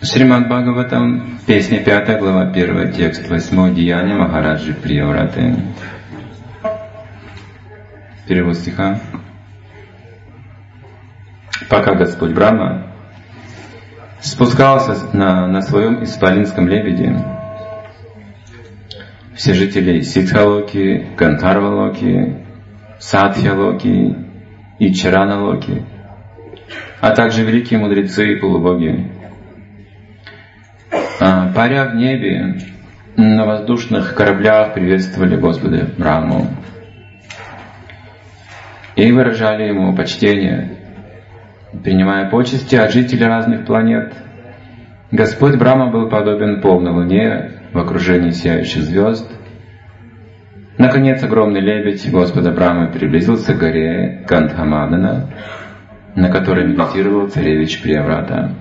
Шримад Бхагаватам, песня 5, глава 1, текст 8, Деяния Махараджи Приявраты. Перевод стиха. Пока Господь Брахма спускался на своем исполинском лебеде, все жители Сиддхалоки, Гандхарвалоки, Садхьялоки и Чараналоки, а также великие мудрецы и полубоги, паря в небе, на воздушных кораблях приветствовали Господа Брахму и выражали Ему почтение, принимая почести от жителей разных планет. Господь Брахма был подобен полной луне в окружении сияющих звезд. Наконец, огромный лебедь Господа Брахмы приблизился к горе Гандхамадана, на которой медитировал царевич Прияврата.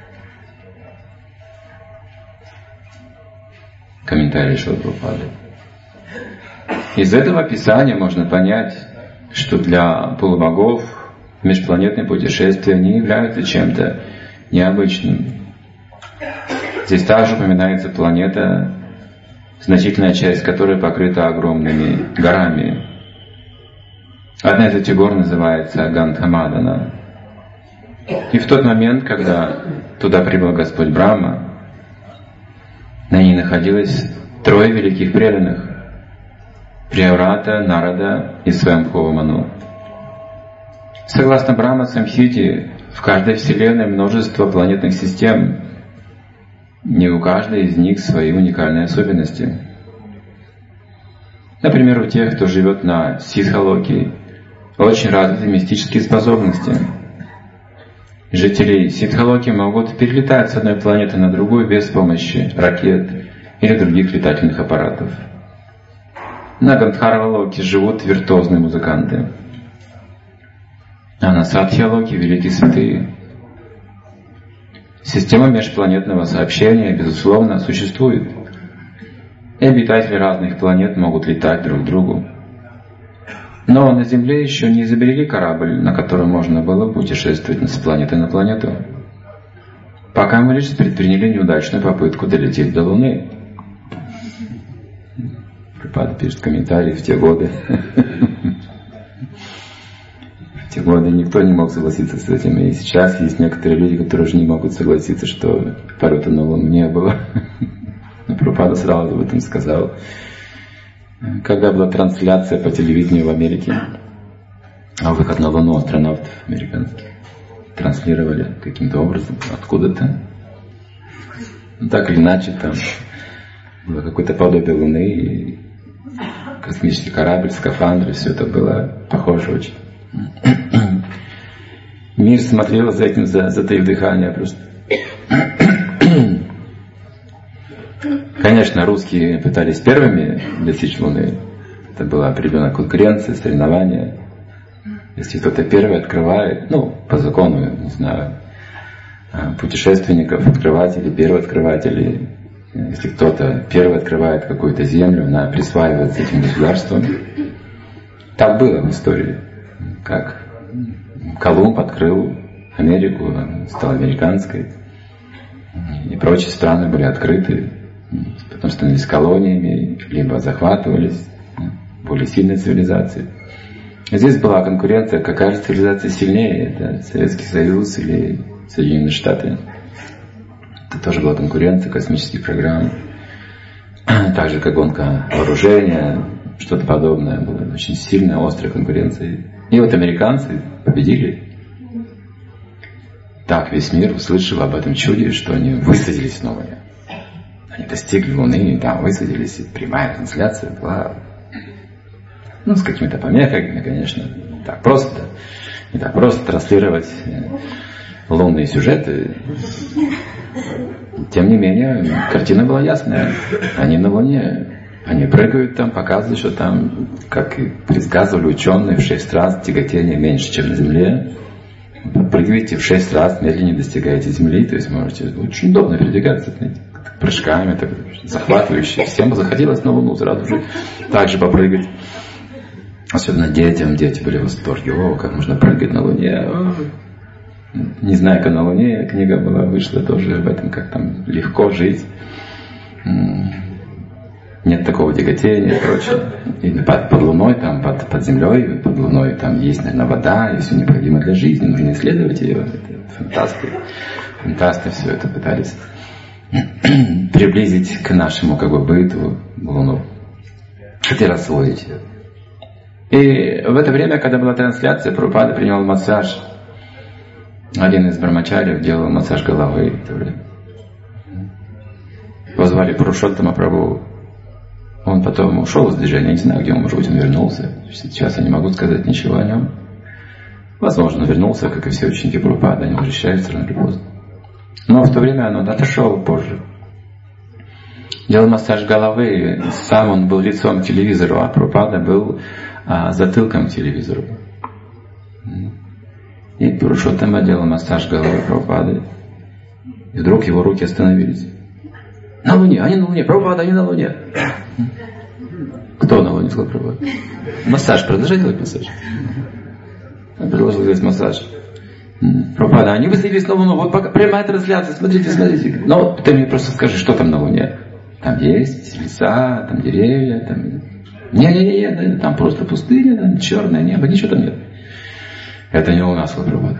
Комментарий Шрила Прабхупады. Из этого описания можно понять, что для полубогов межпланетные путешествия не являются чем-то необычным. Здесь также упоминается планета, значительная часть которой покрыта огромными горами. Одна из этих гор называется Гандхамадана. И в тот момент, когда туда прибыл Господь Брахма, на ней находилось 3 великих преданных — Прияврата, Нарада и Сваямбхува Ману. Согласно Брахма Самхите, в каждой вселенной множество планетных систем. Не у каждой из них свои уникальные особенности. Например, у тех, кто живет на Сиддхалоке, очень развиты мистические способности. Жители Сиддхалоки могут перелетать с одной планеты на другую без помощи ракет или других летательных аппаратов. На Гандхарвалоке живут виртуозные музыканты, а на Садхьялоке — великие святые. Система межпланетного сообщения, безусловно, существует, и обитатели разных планет могут летать друг к другу. Но на Земле еще не изобрели корабль, на котором можно было путешествовать с планеты на планету. Пока мы лишь предприняли неудачную попытку долететь до Луны. Прабхупада пишет комментарий: в те годы. В те годы никто не мог согласиться с этим. И сейчас есть некоторые люди, которые уже не могут согласиться, что полета на Луну не было. Но Прабхупада сразу об этом сказал. Когда была трансляция по телевидению в Америке, выход на Луну астронавтов американских транслировали каким-то образом откуда-то. Так или иначе, там было какое-то подобие Луны, и космический корабль, скафандры, все это было похоже очень. Мир смотрел за этим, затаив дыхание просто. Конечно, русские пытались первыми достичь Луны. Это была определенная конкуренция, соревнование. Если кто-то первый открывает, по закону, не знаю, путешественников, открывателей, первооткрывателей. Если кто-то первый открывает какую-то землю, она присваивается этим государством. Так было в истории. Как Колумб открыл Америку, стал американской. И прочие страны были открыты. Потом становились колониями, либо захватывались более сильной цивилизацией. Здесь была конкуренция, какая же цивилизация сильнее, это Советский Союз или Соединенные Штаты. Это тоже была конкуренция космических программ. Так же, как гонка вооружения, что-то подобное. Была очень сильная, острая конкуренция. И вот американцы победили. Так весь мир услышал об этом чуде, что они высадились на Луне. Они достигли Луны, и там высадились, и прямая трансляция была, с какими-то помехами, конечно. Не так просто транслировать лунные сюжеты. Тем не менее, картина была ясная. Они на Луне, они прыгают там, показывают, что там, как и предсказывали ученые, в 6 раз тяготение меньше, чем на Земле. Прыгаете в 6 раз, медленнее достигаете Земли, то есть можете очень удобно передвигаться, знаете, прыжками, так захватывающе. Всем бы захотелось на Луну сразу же так же попрыгать. Особенно детям. Дети были в восторге. О, как можно прыгать на Луне. Не знаю, как на Луне книга была, вышла тоже об этом, как там легко жить. Нет такого тяготения и прочее. И под Луной, там, под Землей, под Луной там есть, наверное, вода, и все необходимо для жизни. Нужно исследовать ее. Это фантасты все это пытались приблизить к нашему как бы быту Луну. Хотели освоить ее. И в это время, когда была трансляция, Прабхупада принимал массаж. Один из брамачарьев делал массаж головы в это время. Его звали Пурушоттама Прабху. Он потом ушел из движения, не знаю, где он, может быть, он вернулся. Сейчас я не могу сказать ничего о нем. Возможно, он вернулся, как и все ученики Прабхупады, они возвращаются рано или поздно. Но в то время он отошел позже. Делал массаж головы, сам он был лицом к телевизору, а Прабхупада был затылком к телевизору. И Пурушоттама делал массаж головы Прабхупады. И вдруг его руки остановились. На Луне, они на Луне, Прабхупада, они на Луне. Кто на Луне, сказал Прабхупада? Массаж, продолжай делать массаж. Он предложил делать массаж. Прабхупада, они высадились на Луну, вот пока прямая трансляция, смотрите, смотрите. Но ты мне просто скажи, что там на Луне? Там есть леса, там деревья, там... Не, там просто пустыня, там черное небо, ничего там нет. Это не Луна, сказал Прабхупада.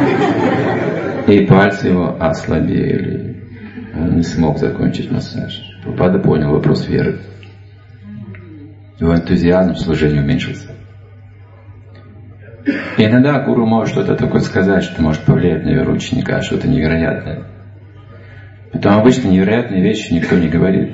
И пальцы его ослабели. Он не смог закончить массаж. Прабхупада понял вопрос веры. Его энтузиазм в служении уменьшился. И иногда гуру может что-то такое сказать, что может повлиять на веру ученика, что-то невероятное. Потом обычно невероятные вещи никто не говорит.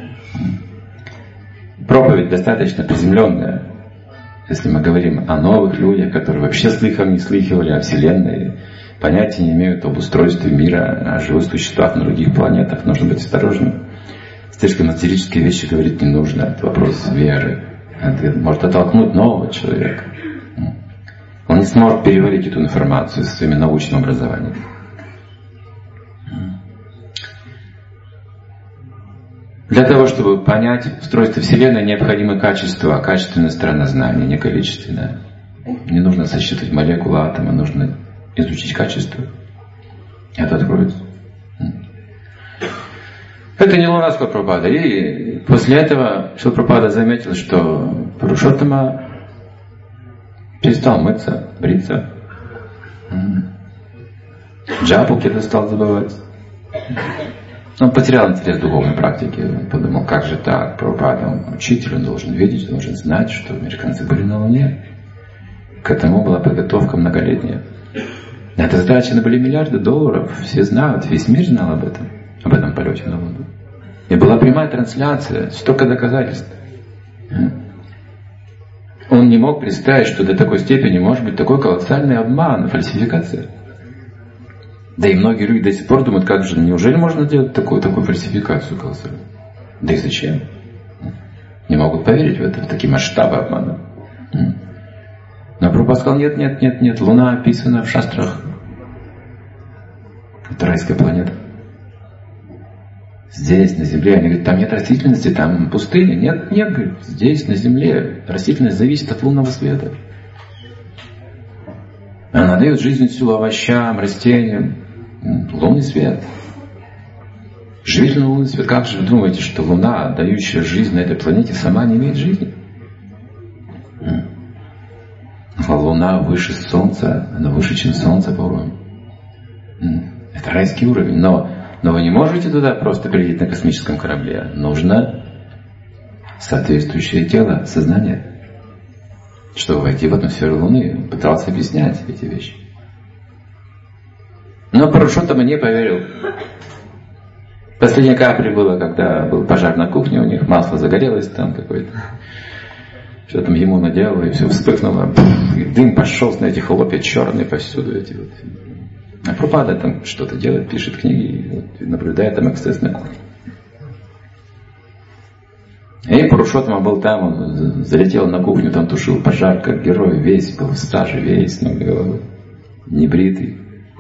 Проповедь достаточно приземленная. Если мы говорим о новых людях, которые вообще слыхом не слыхивали о Вселенной, понятия не имеют об устройстве мира, о живых существах на других планетах, нужно быть осторожным. Слишком эзотерические вещи говорить не нужно. Это вопрос веры. Это может оттолкнуть нового человека. Он не сможет переварить эту информацию со своим научным образованием. Для того, чтобы понять устройство Вселенной, необходимо качество, качественная сторона знания, не количественная. Не нужно сосчитывать молекулы атома, нужно изучить качество. Это откроется. Это не Луна, сказал Прабхупада. И после этого Шрила Прабхупада заметил, что Пурушоттама перестал мыться, бриться. Джапу где-то стал забывать. Он потерял интерес к духовной практике. Он подумал, как же так, Прабхупада, он учитель, он должен видеть, он должен знать, что американцы были на Луне. К этому была подготовка многолетняя. Это затрачено были миллиарды долларов, все знают, весь мир знал об этом полете на Луну. И была прямая трансляция, столько доказательств. Он не мог представить, что до такой степени может быть такой колоссальный обман, фальсификация. Да и многие люди до сих пор думают, как же, неужели можно делать такую фальсификацию колоссальную? Да и зачем? Не могут поверить в это, в такие масштабы обмана. Но Прабхупада сказал, нет, Луна описана в шастрах. Это райская планета. Здесь, на Земле, они говорят, там нет растительности, там пустыня. Нет, говорит, здесь, на Земле, растительность зависит от лунного света. Она дает жизненную силу овощам, растениям. Лунный свет. Живительный лунный свет. Как же вы думаете, что Луна, дающая жизнь на этой планете, сама не имеет жизни? Луна выше Солнца, она выше, чем Солнце по уровню. Это райский уровень. Но вы не можете туда просто прилететь на космическом корабле. Нужно соответствующее тело, сознание, чтобы войти в атмосферу Луны. Он пытался объяснять эти вещи. Но Пурушоттама не поверил. Последняя капля была, когда был пожар на кухне у них, масло загорелось там какое-то. Что там ему наделало, и все вспыхнуло. И дым пошел на эти хлопья черные повсюду. Эти вот. А Прабхупада там что-то делает, пишет книги, и наблюдает там эксцесс на кухне. И Пурушоттама был там, он залетел на кухню, там тушил пожар, как герой, весь был в саже, весь, ног до головы, небритый.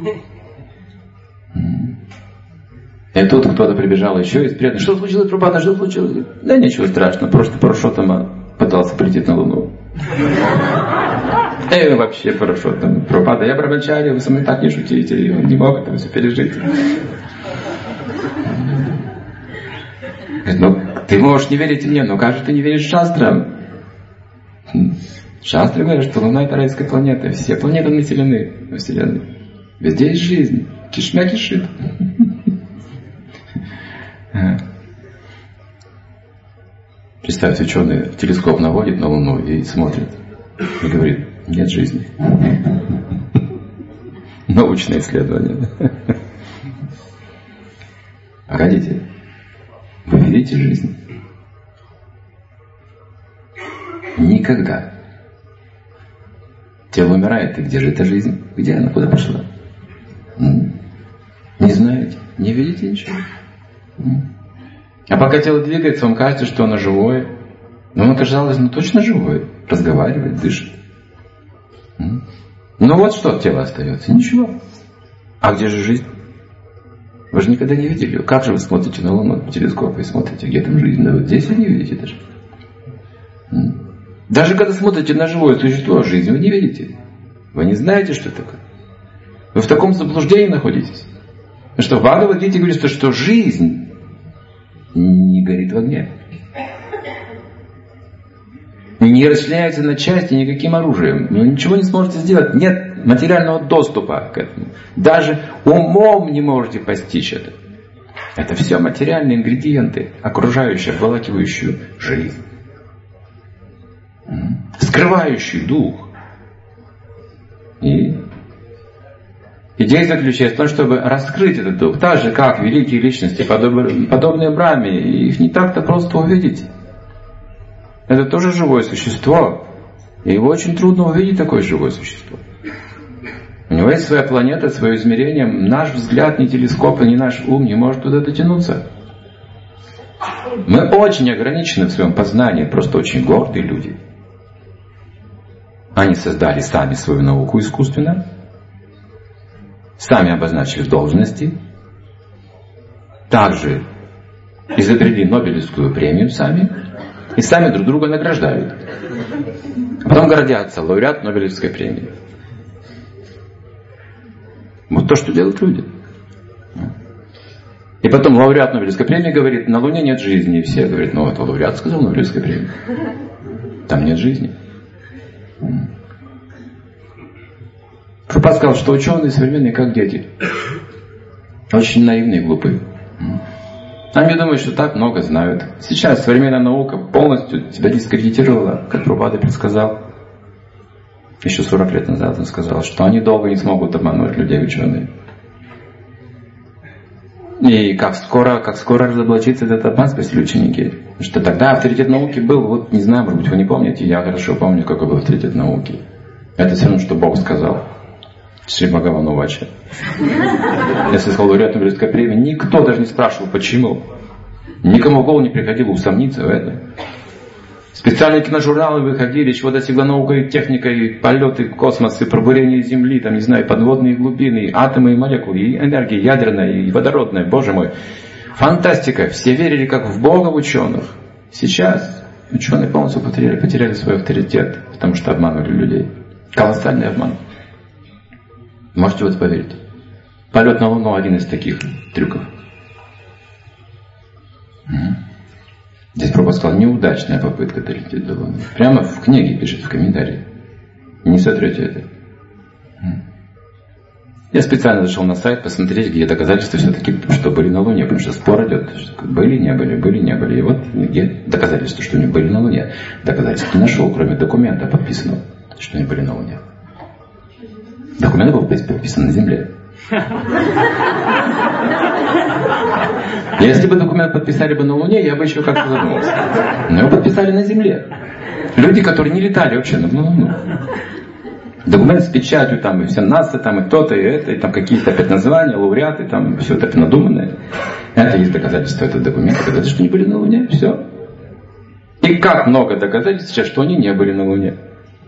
И тут кто-то прибежал еще из преданных. Что случилось, Прабхупада, что случилось? Да ничего страшного, просто Пурушоттама пытался прилететь на Луну. Вообще хорошо. Там, Прабхупада, я брамачарья, вы со мной так не шутите. И он не мог это все пережить. Ну, ты можешь не верить мне, но как же ты не веришь шастрам? Шастры говорят, что Луна — это райская планета. Все планеты населены во Вселенной. Везде есть жизнь. Кишмя кишит. Представьте, ученый телескоп наводит на Луну и смотрит. И говорит, нет жизни. Научное исследование. Погодите. Вы видите жизнь? Никогда. Тело умирает, и где же эта жизнь? Где она? Куда пошла? Не знаете? Не видите ничего? А пока тело двигается, вам кажется, что оно живое. Но оно, казалось, точно живое. Разговаривает, дышит. Ну вот что от тела остается? Ничего. А где же жизнь? Вы же никогда не видели. Как же вы смотрите на Луну в телескоп и смотрите, где там жизнь? Да вот здесь вы не видите даже. Даже когда смотрите на живое существо, жизнь вы не видите. Вы не знаете, что это такое. Вы в таком заблуждении находитесь. Потому что в Бхагавад-гите говорится, что жизнь не горит в огне. Не расчленяется на части никаким оружием. Вы ничего не сможете сделать. Нет материального доступа к этому. Даже умом не можете постичь это. Это все материальные ингредиенты, окружающие, обволакивающую жизнь. Скрывающий дух. И идея заключается в том, чтобы раскрыть этот дух. Так же, как великие личности, подобные Брахме, их не так-то просто увидеть. Это тоже живое существо. И его очень трудно увидеть, такое живое существо. У него есть своя планета, свое измерение. Наш взгляд, ни телескоп, ни наш ум не может туда дотянуться. Мы очень ограничены в своем познании, просто очень гордые люди. Они создали сами свою науку искусственно, сами обозначили должности, также изобрели Нобелевскую премию сами и сами друг друга награждают. А потом гордятся, лауреат Нобелевской премии. Вот то, что делают люди. И потом лауреат Нобелевской премии говорит, на Луне нет жизни. И все говорят, ну это лауреат сказал Нобелевской премии. Там нет жизни. Прабхупада сказал, что ученые современные как дети. Очень наивные и глупые. Они думают, что так много знают. Сейчас современная наука полностью себя дискредитировала, как Прабхупада предсказал. Еще 40 лет назад он сказал, что они долго не смогут обмануть людей, ученые. И как скоро разоблачится этот обман, спросили ученики. Что тогда авторитет науки был, вот не знаю, может быть, вы не помните, я хорошо помню, какой был авторитет науки. Это все равно, что Бог сказал. Шри Бхагаван Увача. Если сказал лауреат Нобелевской премии, никто даже не спрашивал, почему. Никому в голову не приходило усомниться в этом. Специальные киножурналы выходили, чего достигла наука и техника, и полеты в космос, и пробурение Земли, там, не знаю, подводные глубины, и атомы, и молекулы, и энергия ядерная, и водородная, боже мой. Фантастика. Все верили как в Бога в ученых. Сейчас ученые полностью потеряли свой авторитет, потому что обманывали людей. Колоссальный обман. Можете в это поверить? Полет на Луну — один из таких трюков. Здесь Прабхупада сказал, неудачная попытка долететь до Луны. Прямо в книге пишет, в комментарии. Не сотрете это. Я специально зашел на сайт посмотреть, где доказательства все-таки, что были на Луне, потому что спор идет. Были, не были. И вот где доказательства, что они были на Луне. Доказательств не нашел, кроме документа подписанного, что они были на Луне. Документ был подписан на Земле. Если бы документ подписали бы на Луне, я бы еще как-то задумался. Но его подписали на Земле. Люди, которые не летали вообще на Луну. Документ с печатью, там, и все НАСА, там, и то-то, и это, и там какие-то опять названия, лауреаты, там, все это надуманное. Это есть доказательство этого документа, доказательство, что они были на Луне, все. И как много доказательств сейчас, что они не были на Луне.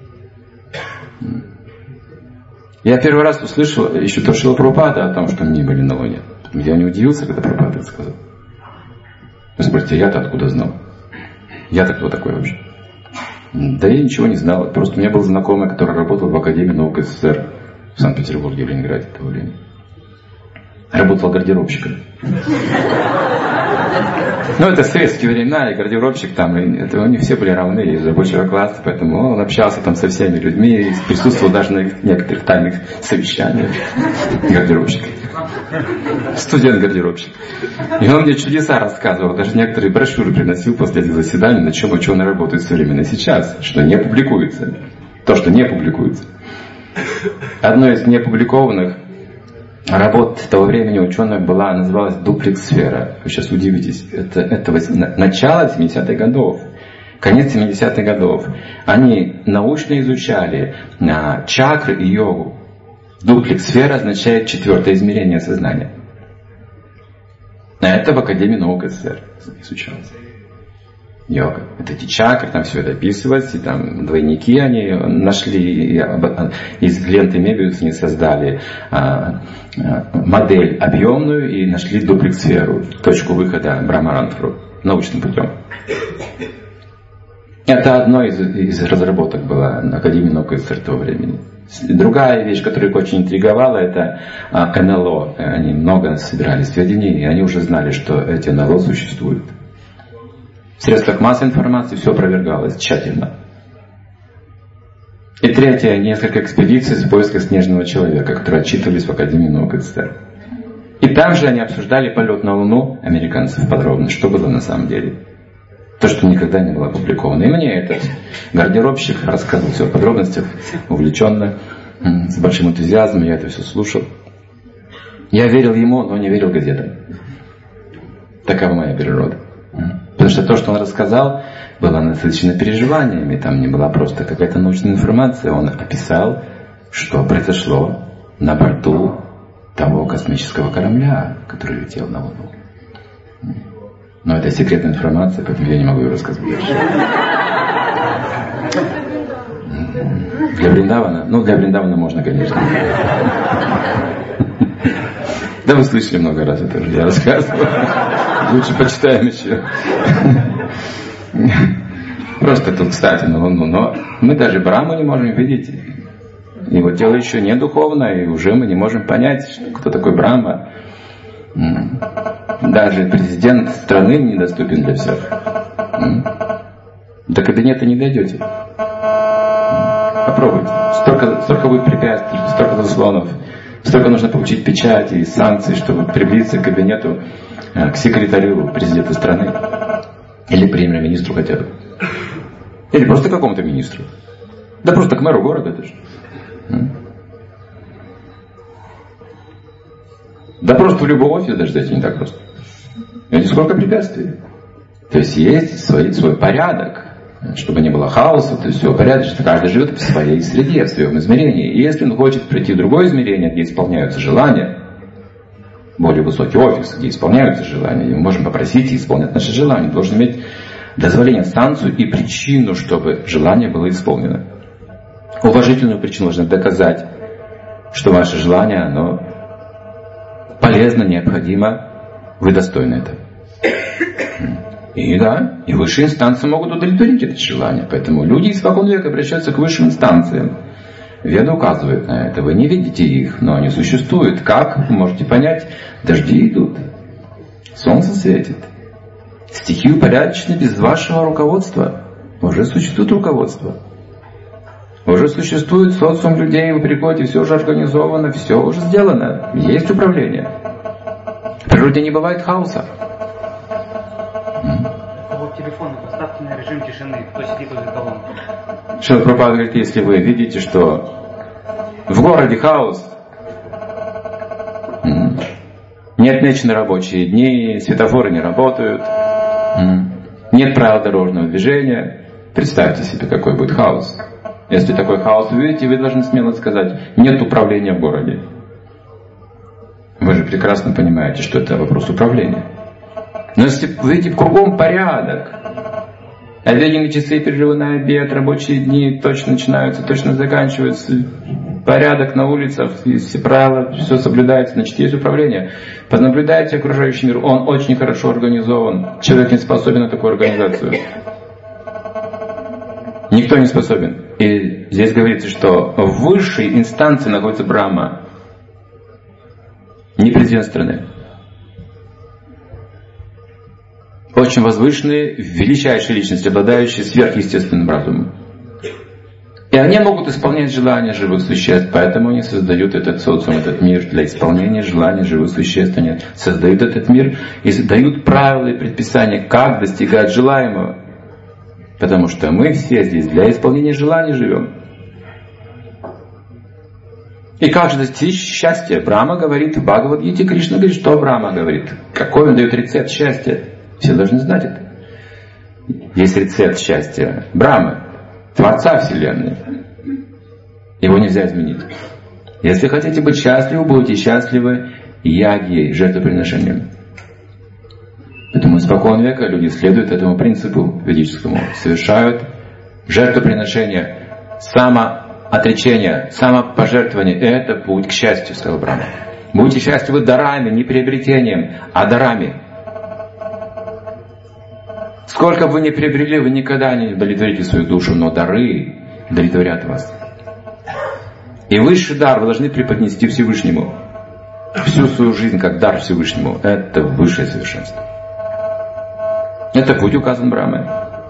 Я первый раз услышал еще то Шрила Прабхупада о том, что они были на Луне. Я не удивился, когда Прабхупада это сказал. Вы спросите, я-то откуда знал? Я-то кто такой вообще? Да я ничего не знал. Просто у меня был знакомый, который работал в Академии наук СССР в Санкт-Петербурге, в Ленинграде в то время. Работал гардеробщиком. Ну, это советские времена, и гардеробщик там, это не все были равны из рабочего класса, поэтому он общался там со всеми людьми и присутствовал даже на некоторых тайных совещаниях гардеробщик. Студент-гардеробщик. И он мне чудеса рассказывал, даже некоторые брошюры приносил после этих заседаний, на чем ученые работают современно сейчас, что не публикуется. То, что не публикуется. Одно из неопубликованных работа того времени ученых была, называлась «Дуплекс-сфера». Вы сейчас удивитесь. Это начало 70-х годов. Конец 70-х годов. Они научно изучали чакры и йогу. Дуплекс-сфера означает 4-е измерение сознания. Это в Академии наук СССР изучалось. Йога. Это эти чакры, там все это описывалось, и там двойники они нашли, из ленты Мебиуса они создали модель объемную и нашли дуплекс-сферу, точку выхода Брахмарантхру научным путем. Это одно из разработок было на Академии наук СССР того времени. Другая вещь, которая их очень интриговала, это НЛО. Они много собирали сведений, и они уже знали, что эти НЛО существуют. В средствах массовой информации все опровергалось тщательно. И третье, несколько экспедиций в поисках снежного человека, которые отчитывались в Академии наук СССР. И там же они обсуждали полет на Луну американцев подробно, что было на самом деле. То, что никогда не было опубликовано. И мне этот гардеробщик рассказывал все в подробностях, увлеченно, с большим энтузиазмом, я это все слушал. Я верил ему, но не верил газетам. Такова моя природа. Потому что то, что он рассказал, было насыщено переживаниями. Там не была просто какая-то научная информация. Он описал, что произошло на борту того космического корабля, который летел на Луну. Но это секретная информация, поэтому я не могу ее рассказать дальше. Для Вриндавана? Ну, для Вриндавана можно, конечно. Да вы слышали много раз это уже, я рассказывал. Лучше почитаем еще. Просто тут, кстати, на Луну. Но мы даже Брахму не можем видеть. Его тело еще не духовное, и уже мы не можем понять, кто такой Брахма. Даже президент страны недоступен для всех. До кабинета не дойдете. Попробуйте. Столько будет препятствий, столько заслонов. Столько нужно получить печати и санкции, чтобы приблизиться к кабинету, к секретарю президента страны. Или премьер-министру хотя бы. Или просто какому-то министру. Да просто к мэру города даже. Да просто в любой офис даже зайти не так просто. Видите, сколько препятствий. То есть есть свой порядок. Чтобы не было хаоса, то есть все порядочно. Каждый живет в своей среде, в своем измерении. И если он хочет прийти в другое измерение, где исполняются желания, более высокий офис, где исполняются желания, и мы можем попросить и исполнять наши желания, должен иметь дозволение, санкцию и причину, чтобы желание было исполнено. Уважительную причину нужно доказать, что ваше желание, оно полезно, необходимо, вы достойны этого. И да, и высшие инстанции могут удовлетворить это желание. Поэтому люди испокон века обращаются к высшим инстанциям. Веда указывает на это. Вы не видите их, но они существуют. Как? Вы можете понять. Дожди идут. Солнце светит. Стихи упорядочены без вашего руководства. Уже существует руководство. Уже существует социум людей, вы приходите, все уже организовано, все уже сделано. Есть управление. В природе не бывает хаоса. Телефон поставьте на режим тишины, кто сидит возле колонки. Шрила Прабхупада говорит, если вы видите, что в городе хаос, не отмечены рабочие дни, светофоры не работают, нет правил дорожного движения, представьте себе, какой будет хаос. Если такой хаос вы видите, вы должны смело сказать, нет управления в городе. Вы же прекрасно понимаете, что это вопрос управления. Но если вы видите кругом порядок, обеденные часы, перерывы на обед, рабочие дни точно начинаются, точно заканчиваются, порядок на улицах, все правила, все соблюдается, значит есть управление. Понаблюдайте окружающий мир, он очень хорошо организован. Человек не способен на такую организацию. Никто не способен. И здесь говорится, что в высшей инстанции находится Брахма, не президент страны. Очень возвышенные, величайшие личности, обладающие сверхъестественным разумом. И они могут исполнять желания живых существ, поэтому они создают этот социум, этот мир для исполнения желаний живых существ. Они создают этот мир и задают правила и предписания, как достигать желаемого. Потому что мы все здесь для исполнения желаний живем. И как же достичь счастья? Брахма говорит в Бхагавад-гите, Кришна говорит, что Брахма говорит. Какой он дает рецепт счастья? Все должны знать это. Есть рецепт счастья Брахмы, Творца Вселенной. Его нельзя изменить. Если хотите быть счастливы, будете счастливы ягьей, жертвоприношением. Поэтому испокон века люди следуют этому принципу ведическому. Совершают жертвоприношение, самоотречение, самопожертвование. Это путь к счастью, сказал Брахма. Будьте счастливы дарами, не приобретением, а дарами. Сколько бы вы ни приобрели, вы никогда не удовлетворите свою душу, но дары удовлетворят вас. И высший дар вы должны преподнести Всевышнему. Всю свою жизнь как дар Всевышнему. Это высшее совершенство. Это путь указан Брахмой.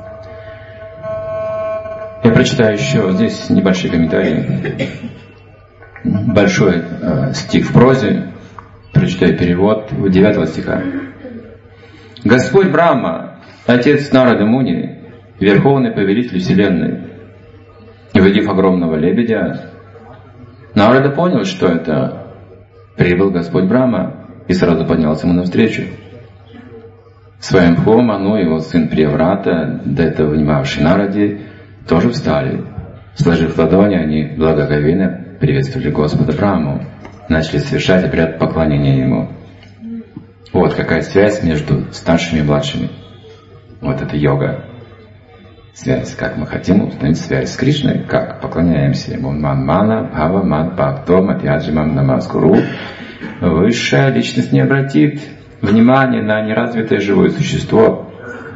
Я прочитаю еще здесь небольшие комментарии. Большой стих в прозе. Прочитаю перевод 9 стиха. Господь Брахма, Отец Нарады Муни, Верховный Повелитель Вселенной, увидев огромного лебедя, Нарада понял, что это прибыл Господь Брахма, и сразу поднялся ему навстречу. Сваямбху Ману, его сын Прияврата, до этого внимавший Нараде, тоже встали. Сложив ладони, они благоговейно приветствовали Господа Брахму, начали совершать обряд поклонения Ему. Вот какая связь между старшими и младшими. Вот это йога. Связь, как мы хотим установить связь с Кришной, как поклоняемся Ему. Ман-мана, бхава, ман, бхакто, матьяджимам, намаскуру. Высшая личность не обратит внимания на неразвитое живое существо,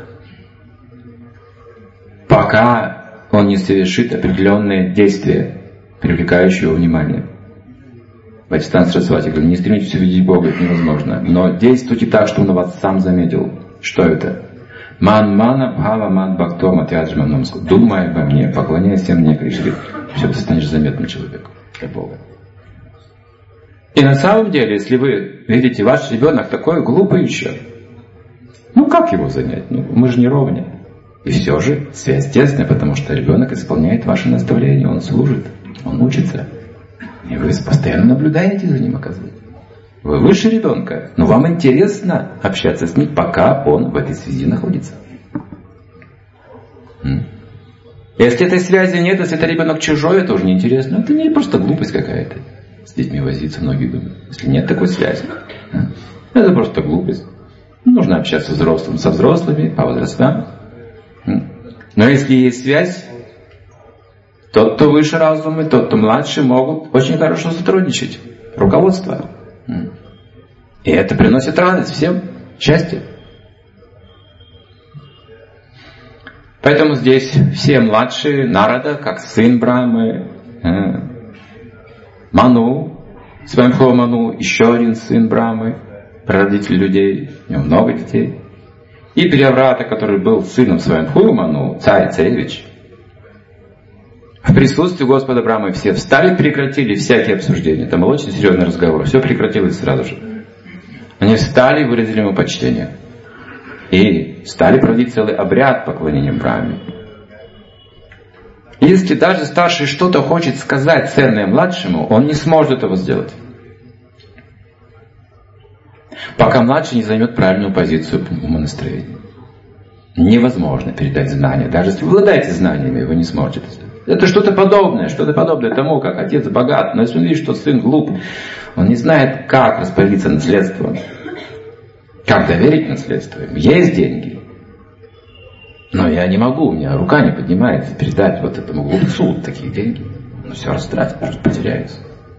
пока он не совершит определенные действия, привлекающие его внимание. Бхактисиданта Сарасвати говорит, не стремитесь увидеть Бога, это невозможно. Но действуйте так, что Он вас сам заметил. Что это? Ман-мана, бхава, ман, бхакто, матьяджимам, намаскуру. Думай обо мне, поклоняйся мне, Кришна. Все, ты станешь заметным человеком для Бога. И на самом деле, если вы видите, ваш ребенок такой глупый еще, как его занять? Мы же не ровня. И все же связь тесная, потому что ребенок исполняет ваши наставления, он служит, он учится. И вы постоянно наблюдаете за ним, оказывается. Вы выше ребенка, но вам интересно общаться с ним, пока он в этой связи находится. Если этой связи нет, если это ребенок чужой, это уже неинтересно. Это не просто глупость какая-то. С детьми возиться, многие думают. Если нет такой связи, это просто глупость. Нужно общаться взрослым со взрослыми, по возрастам. Но если есть связь, тот, кто выше разума, тот, кто младше, могут очень хорошо сотрудничать. Руководство. И это приносит радость всем, счастье. Поэтому здесь все младшие, Нарада, как сын Брахмы, Ману, Сваямбху Ману, еще один сын Брахмы, прародитель людей, у него много детей. И Прияврата, который был сыном Сваямбху Ману, царевич. В присутствии Господа Брахмы все встали, прекратили всякие обсуждения. Там был очень серьезный разговор. Все прекратилось сразу же. Они встали и выразили ему почтение. И стали проводить целый обряд поклонения Брахме. Если даже старший что-то хочет сказать ценное младшему, он не сможет этого сделать. Пока младший не займет правильную позицию умонастроения. Невозможно передать знания. Даже если вы обладаете знаниями, вы не сможете это сделать. Это что-то подобное тому, как отец богат, но если он видит, что сын глуп, он не знает, как распорядиться наследством, как доверить наследство. Есть деньги, но я не могу, у меня рука не поднимается передать вот этому глупцу такие деньги. Он все растратит, просто потеряется.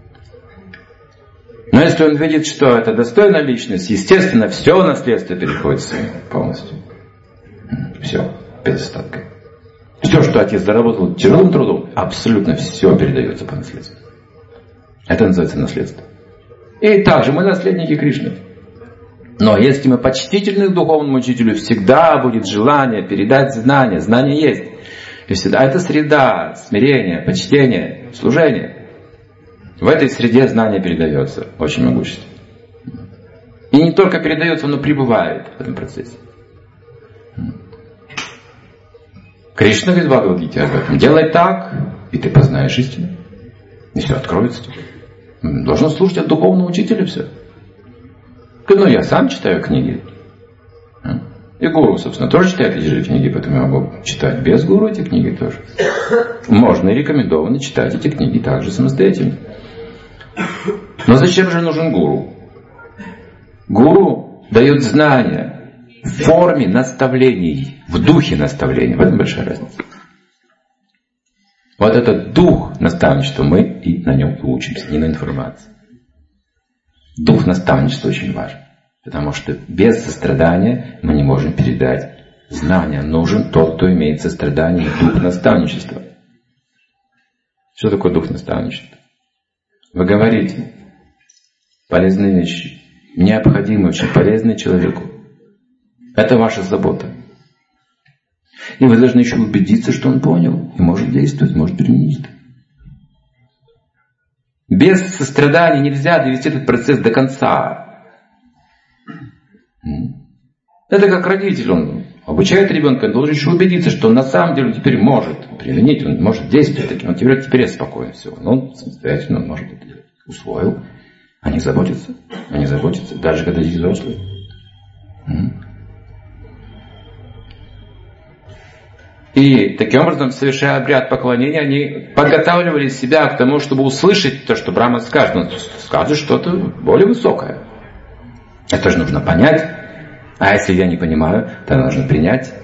Но если он видит, что это достойная личность, естественно, все наследство переходит сыну полностью. Все, без остатка. Все, что отец заработал тяжелым трудом, абсолютно все передается по наследству. Это называется наследство. И также мы наследники Кришны. Но если мы почтительны к духовному учителю, всегда будет желание передать знания. Знание есть. И всегда это среда смирения, почтения, служения. В этой среде знание передается очень могущественно. И не только передается, но пребывает в этом процессе. Кришна говорит в Бхагавад-гите об этом. Делай так, и ты познаешь истину. И все откроется тебе. Должен слушать от духовного учителя все. Ну, я сам читаю книги. И гуру, собственно, тоже читает эти же книги, поэтому я могу читать без гуру эти книги тоже. Можно и рекомендовано читать эти книги также самостоятельно. Но зачем же нужен гуру? Гуру дает знания в форме наставлений, в духе наставлений. В этом большая разница. Вот этот дух наставничества мы и на нем учимся, не на информации. Дух наставничества очень важен. Потому что без сострадания мы не можем передать знания. Нужен тот, кто имеет сострадание и дух наставничества. Что такое дух наставничества? Вы говорите полезные вещи, необходимые, очень полезные человеку. Это ваша забота. И вы должны еще убедиться, что он понял и может действовать, может применить. Без сострадания нельзя довести этот процесс до конца. Это как родитель, он обучает ребенка, он должен еще убедиться, что он на самом деле теперь может применить, он может действовать, он теперь спокоен, все, он самостоятельно он может это делать. Усвоил, они заботятся, даже когда дети взрослые. И таким образом, совершая обряд поклонения, они подготавливали себя к тому, чтобы услышать то, что Брахма скажет. Он скажет что-то более высокое. Это же нужно понять. А если я не понимаю, то нужно принять.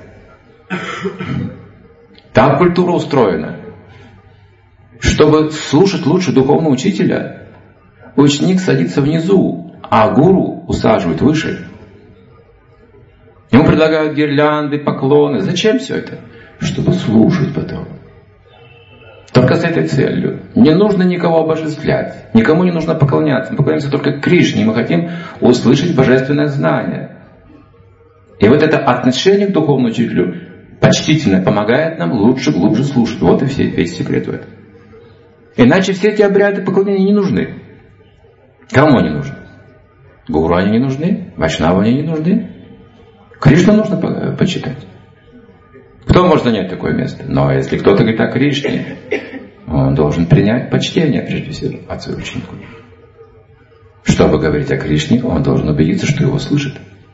Так культура устроена. Чтобы слушать лучше духовного учителя, ученик садится внизу, а гуру усаживают выше. Ему предлагают гирлянды, поклоны. Зачем все это? Чтобы слушать потом. Только с этой целью. Не нужно никого обожествлять. Никому не нужно поклоняться. Мы поклоняемся только Кришне. Мы хотим услышать божественное знание. И вот это отношение к духовному учителю почтительное помогает нам лучше, глубже слушать. Вот и весь секрет в этом. Иначе все эти обряды поклонения не нужны. Кому они нужны? Гуру они не нужны? Вайшнаву они не нужны? Кришну нужно почитать. Кто может занять такое место? Но если кто-то говорит о Кришне, он должен принять почтение, прежде всего, от своего ученика. Чтобы говорить о Кришне, он должен убедиться, что его слышат.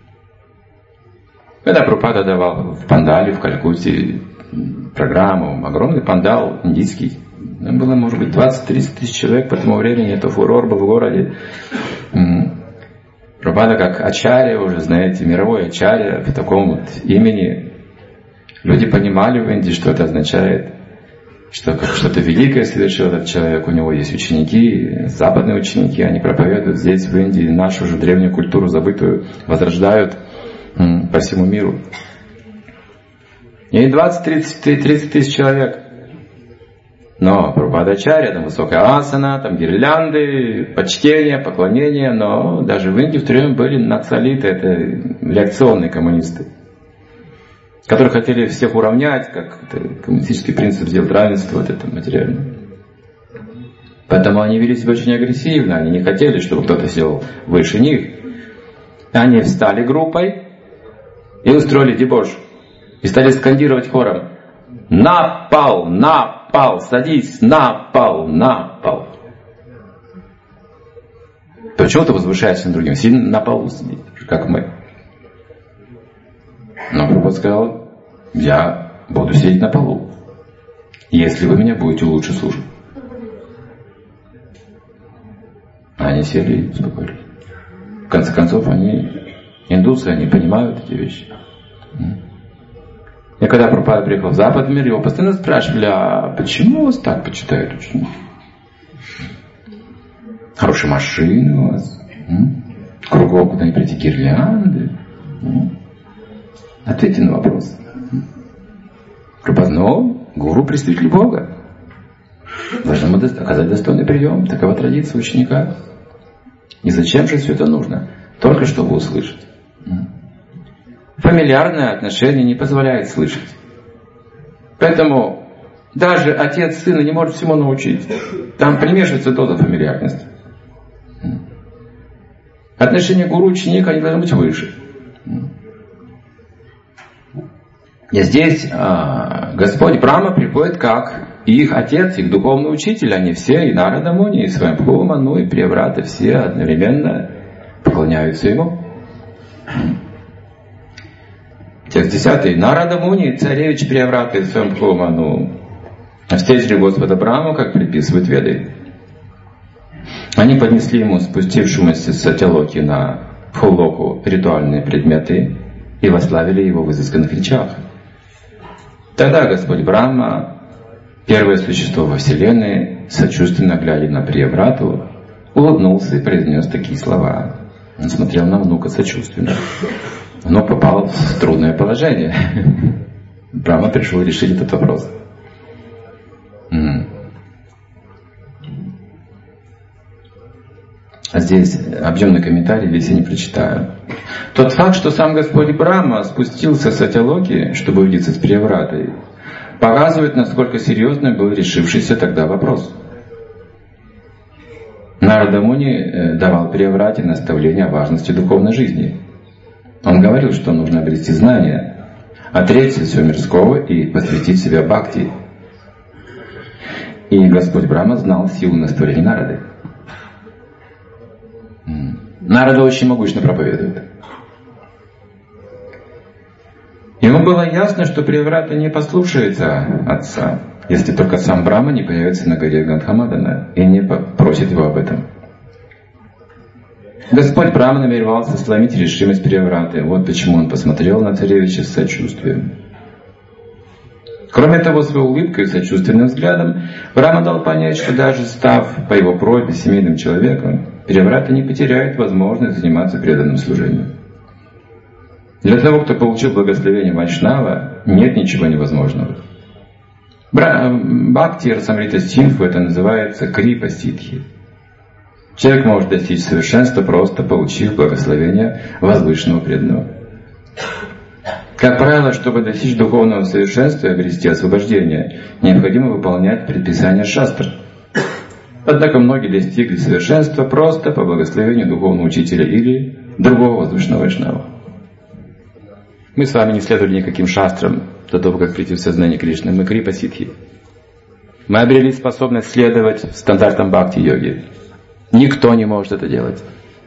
Когда Прабхупада давал в Пандале, в Калькутте программу, огромный пандал индийский, было, может быть, 20-30 тысяч человек по тому времени, это фурор был в городе. Прабхупада как ачарья, уже знаете, мировой ачарья, в таком вот имени. Люди понимали в Индии, что это означает, что как что-то великое совершил этот человек. У него есть ученики, западные ученики, они проповедуют здесь, в Индии, нашу уже древнюю культуру забытую, возрождают по всему миру. И 20-30 тысяч человек. Но Прабхупада-ачарья, там высокая асана, там гирлянды, почтение, поклонение, но даже в Индии в то время были нацалиты, это реакционные коммунисты, которые хотели всех уравнять, как это коммунистический принцип сделать равенство, вот это материальное. Поэтому они вели себя очень агрессивно, они не хотели, чтобы кто-то сел выше них. Они встали группой и устроили дебош. И стали скандировать хором: «На пол, на пол, садись, на пол, на пол». Почему ты возвышаешься над другим? Сильно на полу сидеть, как мы. Но Прабхупада сказал: я буду сидеть на полу, если вы меня будете лучше слушать. Они сели и успокоились. В конце концов, они индусы, они понимают эти вещи. И когда Прабхупада приехал в западный мир, его постоянно спрашивали: а почему вас так почитают ученики? Хорошие машины у вас, кругом куда-нибудь прийти гирлянды. Ответьте на вопрос. Прабхупада: ну, гуру — представитель Бога. Должны мы оказать достойный прием. Такова традиция ученика. И зачем же все это нужно? Только чтобы услышать. Фамильярное отношение не позволяет слышать. Поэтому даже отец сына не может всему научить. Там примешивается доза фамильярности. Отношения гуру-ученика, они должны быть выше. И здесь Господь Брахма приходит как их отец, их духовный учитель. Они все, и Нарада Муни, и Свамбхува Ману, и Прияврата, все одновременно поклоняются ему. Текст 10. Нарада Муни, царевич Прияврата и Свамбхува Ману встретили Господа Брахму, как предписывают Веды. Они поднесли ему спустившемуся с Сатялоки на Бхулоку ритуальные предметы и восславили его в изысканных речах. Тогда Господь Брахма, первое существо во Вселенной, сочувственно глядя на Прияврату, улыбнулся и произнес такие слова. Он смотрел на внука сочувственно. Внук попал в трудное положение. Брахма пришел решить этот вопрос. А здесь объемный комментарий, весь я не прочитаю. Тот факт, что сам Господь Брахма спустился с Сатялоки, чтобы увидеться с Приявратой, показывает, насколько серьезным был решившийся тогда вопрос. Нарада Муни давал Прияврате наставления о важности духовной жизни. Он говорил, что нужно обрести знания, отречься от всего мирского и посвятить себя бхакти. И Господь Брахма знал силу наставлений Нарады. Нарада очень могущественно проповедует. Ему было ясно, что Прияврата не послушается отца, если только сам Брахма не появится на горе Гандхамадана и не попросит его об этом. Господь Брахма намеревался сломить решимость Приявраты. Вот почему он посмотрел на царевича с сочувствием. Кроме того, своей улыбкой и сочувственным взглядом Брахма дал понять, что даже став по его просьбе семейным человеком, Прияврата не потеряет возможность заниматься преданным служением. Для того, кто получил благословение Вайшнава, нет ничего невозможного. Бхакти Расамрита Синдху это называется крипа ситхи. Человек может достичь совершенства, просто получив благословение возвышенного преданного. Как правило, чтобы достичь духовного совершенства и обрести освобождение, необходимо выполнять предписания шастр. Однако многие достигли совершенства просто по благословению духовного учителя или другого возвышенного вайшнава. Мы с вами не следовали никаким шастрам до того, как прийти в сознание Кришны. Мы крипа ситхи. Мы обрели способность следовать стандартам бхакти-йоги. Никто не может это делать.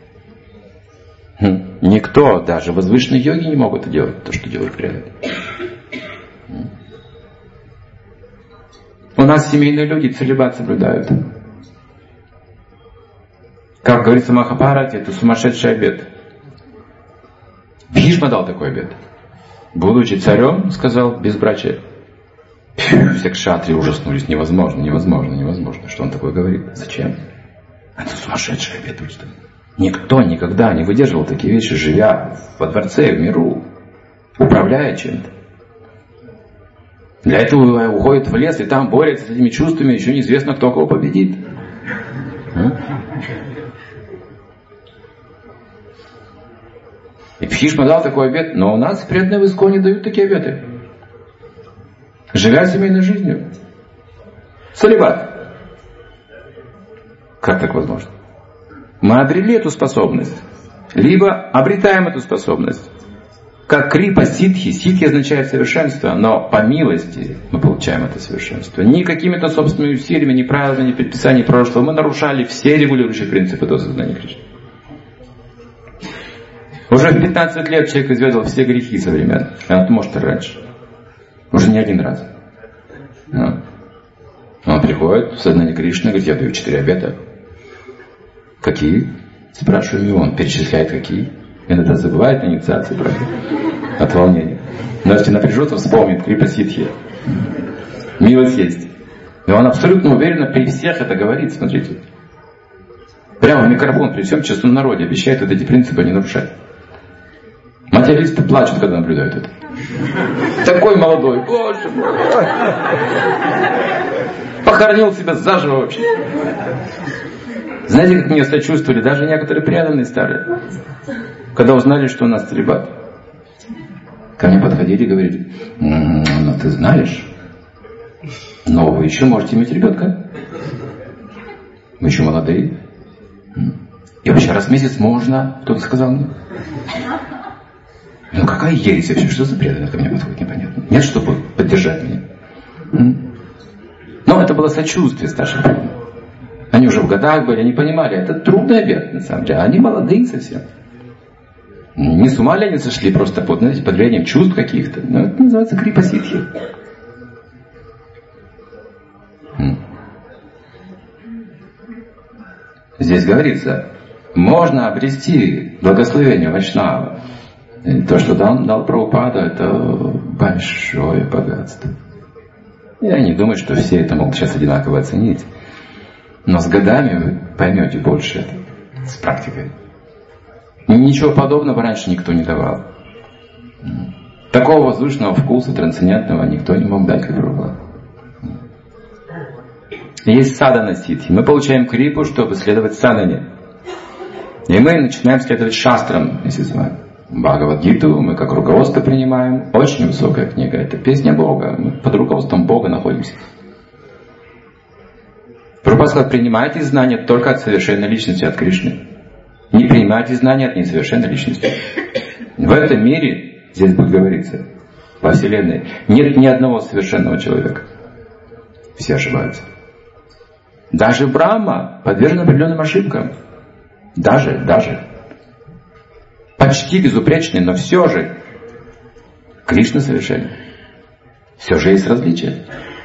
Никто, даже возвышенные йоги не могут это делать, то, что делают преданные. У нас семейные люди целибат соблюдают. Как говорится в Махабхарате, это сумасшедший обет. Бхишма дал такой обет. Будучи царем, сказал безбрачие. Все кшатрии ужаснулись. Невозможно. Что он такое говорит? Зачем? Это сумасшедший обет. Никто никогда не выдерживал такие вещи, живя во дворце, в миру, управляя чем-то. Для этого уходит в лес и там борется с этими чувствами, еще неизвестно, кто кого победит. И Бхишма дал такой обет, но у нас преданные в Исконе дают такие обеты. Живя семейной жизнью. Целибат. Как так возможно? Мы обрели эту способность. Либо обретаем эту способность. Как крипа ситхи. Ситхи означает совершенство, но по милости мы получаем это совершенство. Не какими-то собственными усилиями, не правилами, не предписаниями прошлого. Мы нарушали все регулирующие принципы до сознания Кришны. Уже в 15 лет человек изведал все грехи со времен. А может и раньше. Уже не один раз. Он приходит в сознание Кришны, говорит, я даю 4 обета. Какие? Спрашиваем его, он перечисляет какие. Иногда забывает на инициации, правда? От волнения. Но если напряжется, вспомнит крипа ситхи. Милость есть. И он абсолютно уверенно при всех это говорит, смотрите. Прямо в микрофон при всем честном народе обещает вот эти принципы не нарушать. Материалисты плачут, когда наблюдают это. Такой молодой, боже мой. Похоронил себя заживо вообще. Знаете, как меня сочувствовали даже некоторые преданные старые, когда узнали, что у нас целибат. Ко мне подходили и говорили: ну ты знаешь, но вы еще можете иметь ребенка. Вы еще молодые. И вообще раз в месяц можно, кто-то сказал мне. Ну какая ересь вообще, что за преданные ко мне подходит, непонятно. Нет, чтобы поддержать меня. Но это было сочувствие старших преданных. Они уже в годах были, они понимали, это трудный объект на самом деле. Они молодые совсем. Не с ума ли они сошли просто под влиянием чувств каких-то. Но это называется крипа-ситхи. Здесь говорится, можно обрести благословение Вайшнава. И то, что дал Прабхупада, это большое богатство. Я не думаю, что все это могут сейчас одинаково оценить. Но с годами вы поймете больше с практикой. Ничего подобного раньше никто не давал. Такого возвышенного вкуса, трансцендентного, никто не мог дать, как Прабхупада. Есть садхана ситхи. Мы получаем крипу, чтобы следовать садхане. И мы начинаем следовать шастрам, если с вами. Бхагавад-гиту мы как руководство принимаем. Очень высокая книга. Это песня Бога. Мы под руководством Бога находимся. Прабхупада сказал: принимайте знания только от совершенной личности, от Кришны. Не принимайте знания от несовершенной личности. В этом мире, здесь будет говориться, во Вселенной, нет ни одного совершенного человека. Все ошибаются. Даже Брахма подвержен определенным ошибкам. Даже. Почти безупречный, но все же Кришна совершенен. Все же есть различия.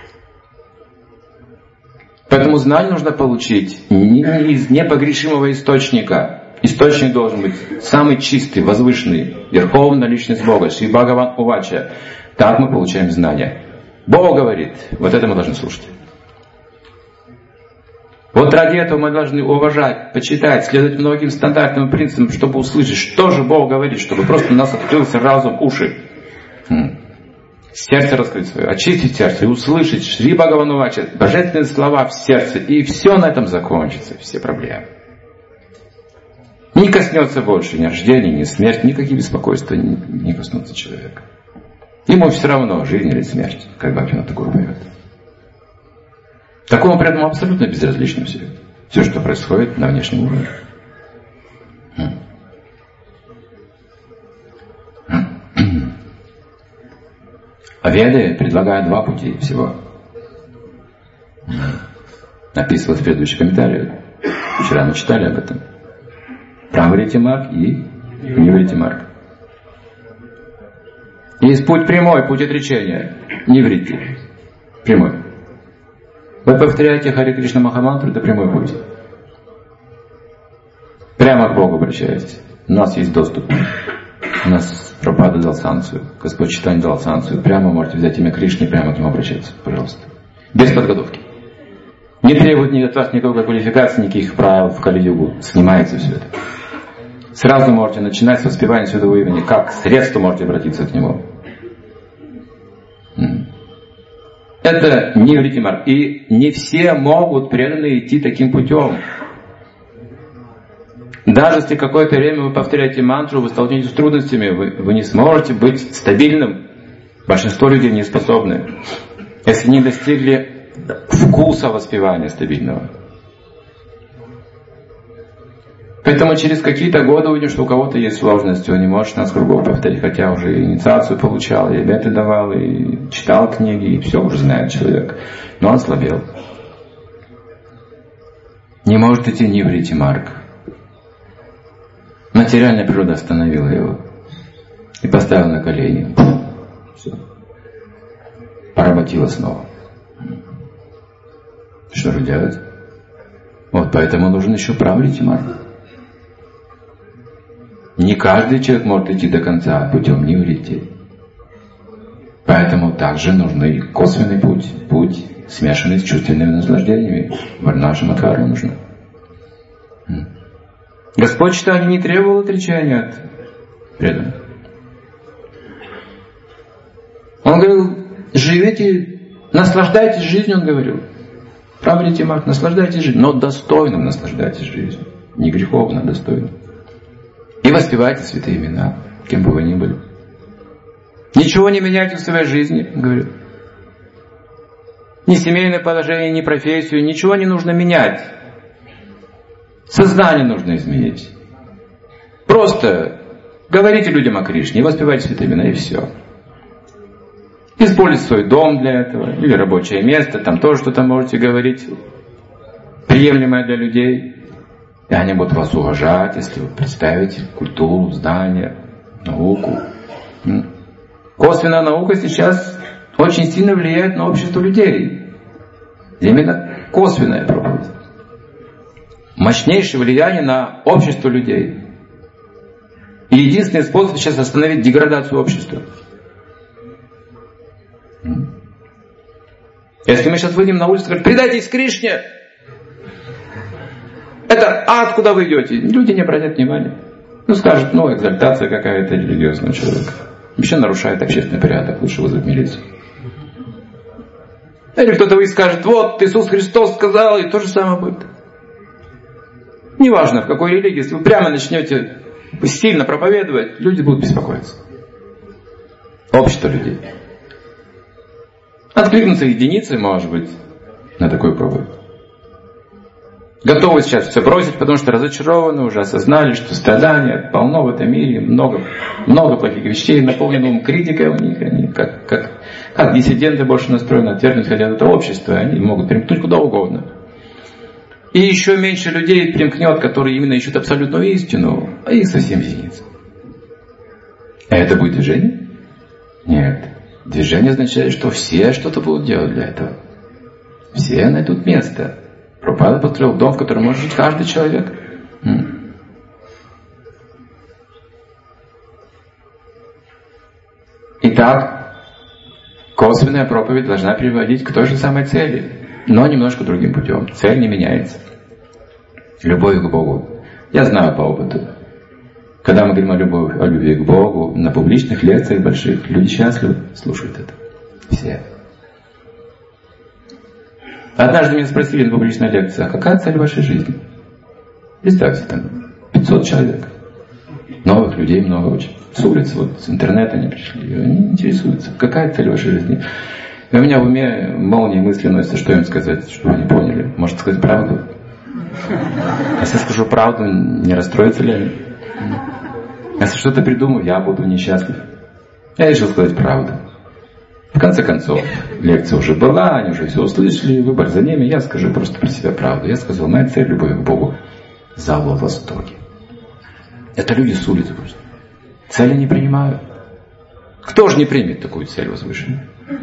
Поэтому знание нужно получить не из непогрешимого источника. Источник должен быть самый чистый, возвышенный, верховная личность Бога. Шри Бхагаван Увача. Так мы получаем знания. Бог говорит, вот это мы должны слушать. Вот ради этого мы должны уважать, почитать, следовать многим стандартным принципам, чтобы услышать, что же Бог говорит, чтобы просто у нас открылся разум, уши. Сердце раскрыть свое, очистить сердце и услышать Шри Бхагаван Вача, божественные слова в сердце, и все на этом закончится, все проблемы. Не коснется больше ни рождения, ни смерти, никакие беспокойства не коснутся человека. Ему все равно, жизнь или смерть, как Бхактивинода Тхакур поет. Такому преданному абсолютно безразлично все. Все, что происходит на внешнем уровне. А Веды предлагают два пути всего. Описывалось в предыдущих комментариях. Вчера мы читали об этом. Прамврити марг и Ниврити марг. Есть путь прямой, путь отречения. Ниврити. Прямой. Вы повторяете Харе Кришна Махамантру, это прямой путь. Прямо к Богу обращаетесь. У нас есть доступ. У нас Прабхупада дал санкцию. Господь Чайтанья дал санкцию. Прямо можете взять имя Кришны и прямо к нему обращаться. Пожалуйста. Без подготовки. Не требует ни от вас никакой квалификации, никаких правил в Кали-югу. Снимается все это. Сразу можете начинать с воспевания Святого имени. Как средство можете обратиться к нему. Это Ниврити марг. И не все могут преданно идти таким путем. Даже если какое-то время вы повторяете мантру, вы столкнетесь с трудностями, вы не сможете быть стабильным. Большинство людей не способны. Если не достигли вкуса воспевания стабильного. Поэтому через какие-то годы увидим, что у кого-то есть сложности, он не может нас кругом повторить, хотя уже инициацию получал, и обеты давал, и читал книги, и все уже знает человек. Но он ослабел. Не может идти Ниврити марг. Материальная природа остановила его и поставила на колени. Все. Поработила снова. Что же делать? Вот поэтому нужен еще Прамврити марг. Не каждый человек может идти до конца путем Ниврити. Поэтому также нужен и косвенный путь. Путь, смешанный с чувственными наслаждениями. Варнашамадхара нужно. Господь Чайтанья не требовал отречения от преданных. живите, наслаждайтесь жизнью, он говорил. Правильный Марк, наслаждайтесь жизнью, но достойно наслаждайтесь жизнью. Не греховно, а достойно. И воспевайте святые имена, кем бы вы ни были. Ничего не меняйте в своей жизни, говорит. Ни семейное положение, ни профессию, ничего не нужно менять. Сознание нужно изменить. Просто говорите людям о Кришне и воспевайте святые имена, и все. Используйте свой дом для этого, или рабочее место, там тоже что-то можете говорить, приемлемое для людей. И они будут вас уважать, если вы представите культуру, знания, науку. Косвенная наука сейчас очень сильно влияет на общество людей. Именно косвенная проповедь. Мощнейшее влияние на общество людей. И единственный способ сейчас остановить деградацию общества. Если мы сейчас выйдем на улицу и скажем: предайтесь Кришне! Это ад, куда вы идете. Люди не обратят внимания. Скажут: экзальтация какая-то религиозного человека. Вообще нарушает общественный порядок, лучше вызвать милицию. Или кто-то выйдет и скажет: вот Иисус Христос сказал, и то же самое будет. Неважно в какой религии, если вы прямо начнете сильно проповедовать, люди будут беспокоиться. Общество людей. Откликнутся единицы, может быть, на такую проповедь. Готовы сейчас все бросить, потому что разочарованы, уже осознали, что страдания полно в этом мире, много плохих вещей, наполнены критикой у них, они как диссиденты больше настроены, отвергнуть хотят это общество, они могут примкнуть куда угодно. И еще меньше людей примкнет, которые именно ищут абсолютную истину, а их совсем единицы. А это будет движение? Нет. Движение означает, что все что-то будут делать для этого. Все найдут место. Прабхупада построил дом, в котором может жить каждый человек. Итак, косвенная проповедь должна приводить к той же самой цели, но немножко другим путем. Цель не меняется. Любовь к Богу. Я знаю по опыту. Когда мы говорим о любви к Богу, на публичных лекциях больших, люди счастливы слушают это. Все. Однажды меня спросили на публичной лекции: а какая цель вашей жизни? Представьте, там 500 человек. Новых людей много очень. С улицы, с интернета они пришли. Они интересуются, какая цель вашей жизни. И у меня в уме молнии мысли носятся, что им сказать, чтобы они поняли. Может сказать правду? Если я скажу правду, не расстроятся ли они? Если что-то придумаю, я буду несчастлив. Я решил сказать правду. В конце концов, лекция уже была, они уже все услышали, выбор за ними. Я скажу просто про себя правду. Я сказал: моя цель — любовь к Богу. Зал во Востоке. Это люди с улицы просто. Цели не принимают. Кто же не примет такую цель возвышенную?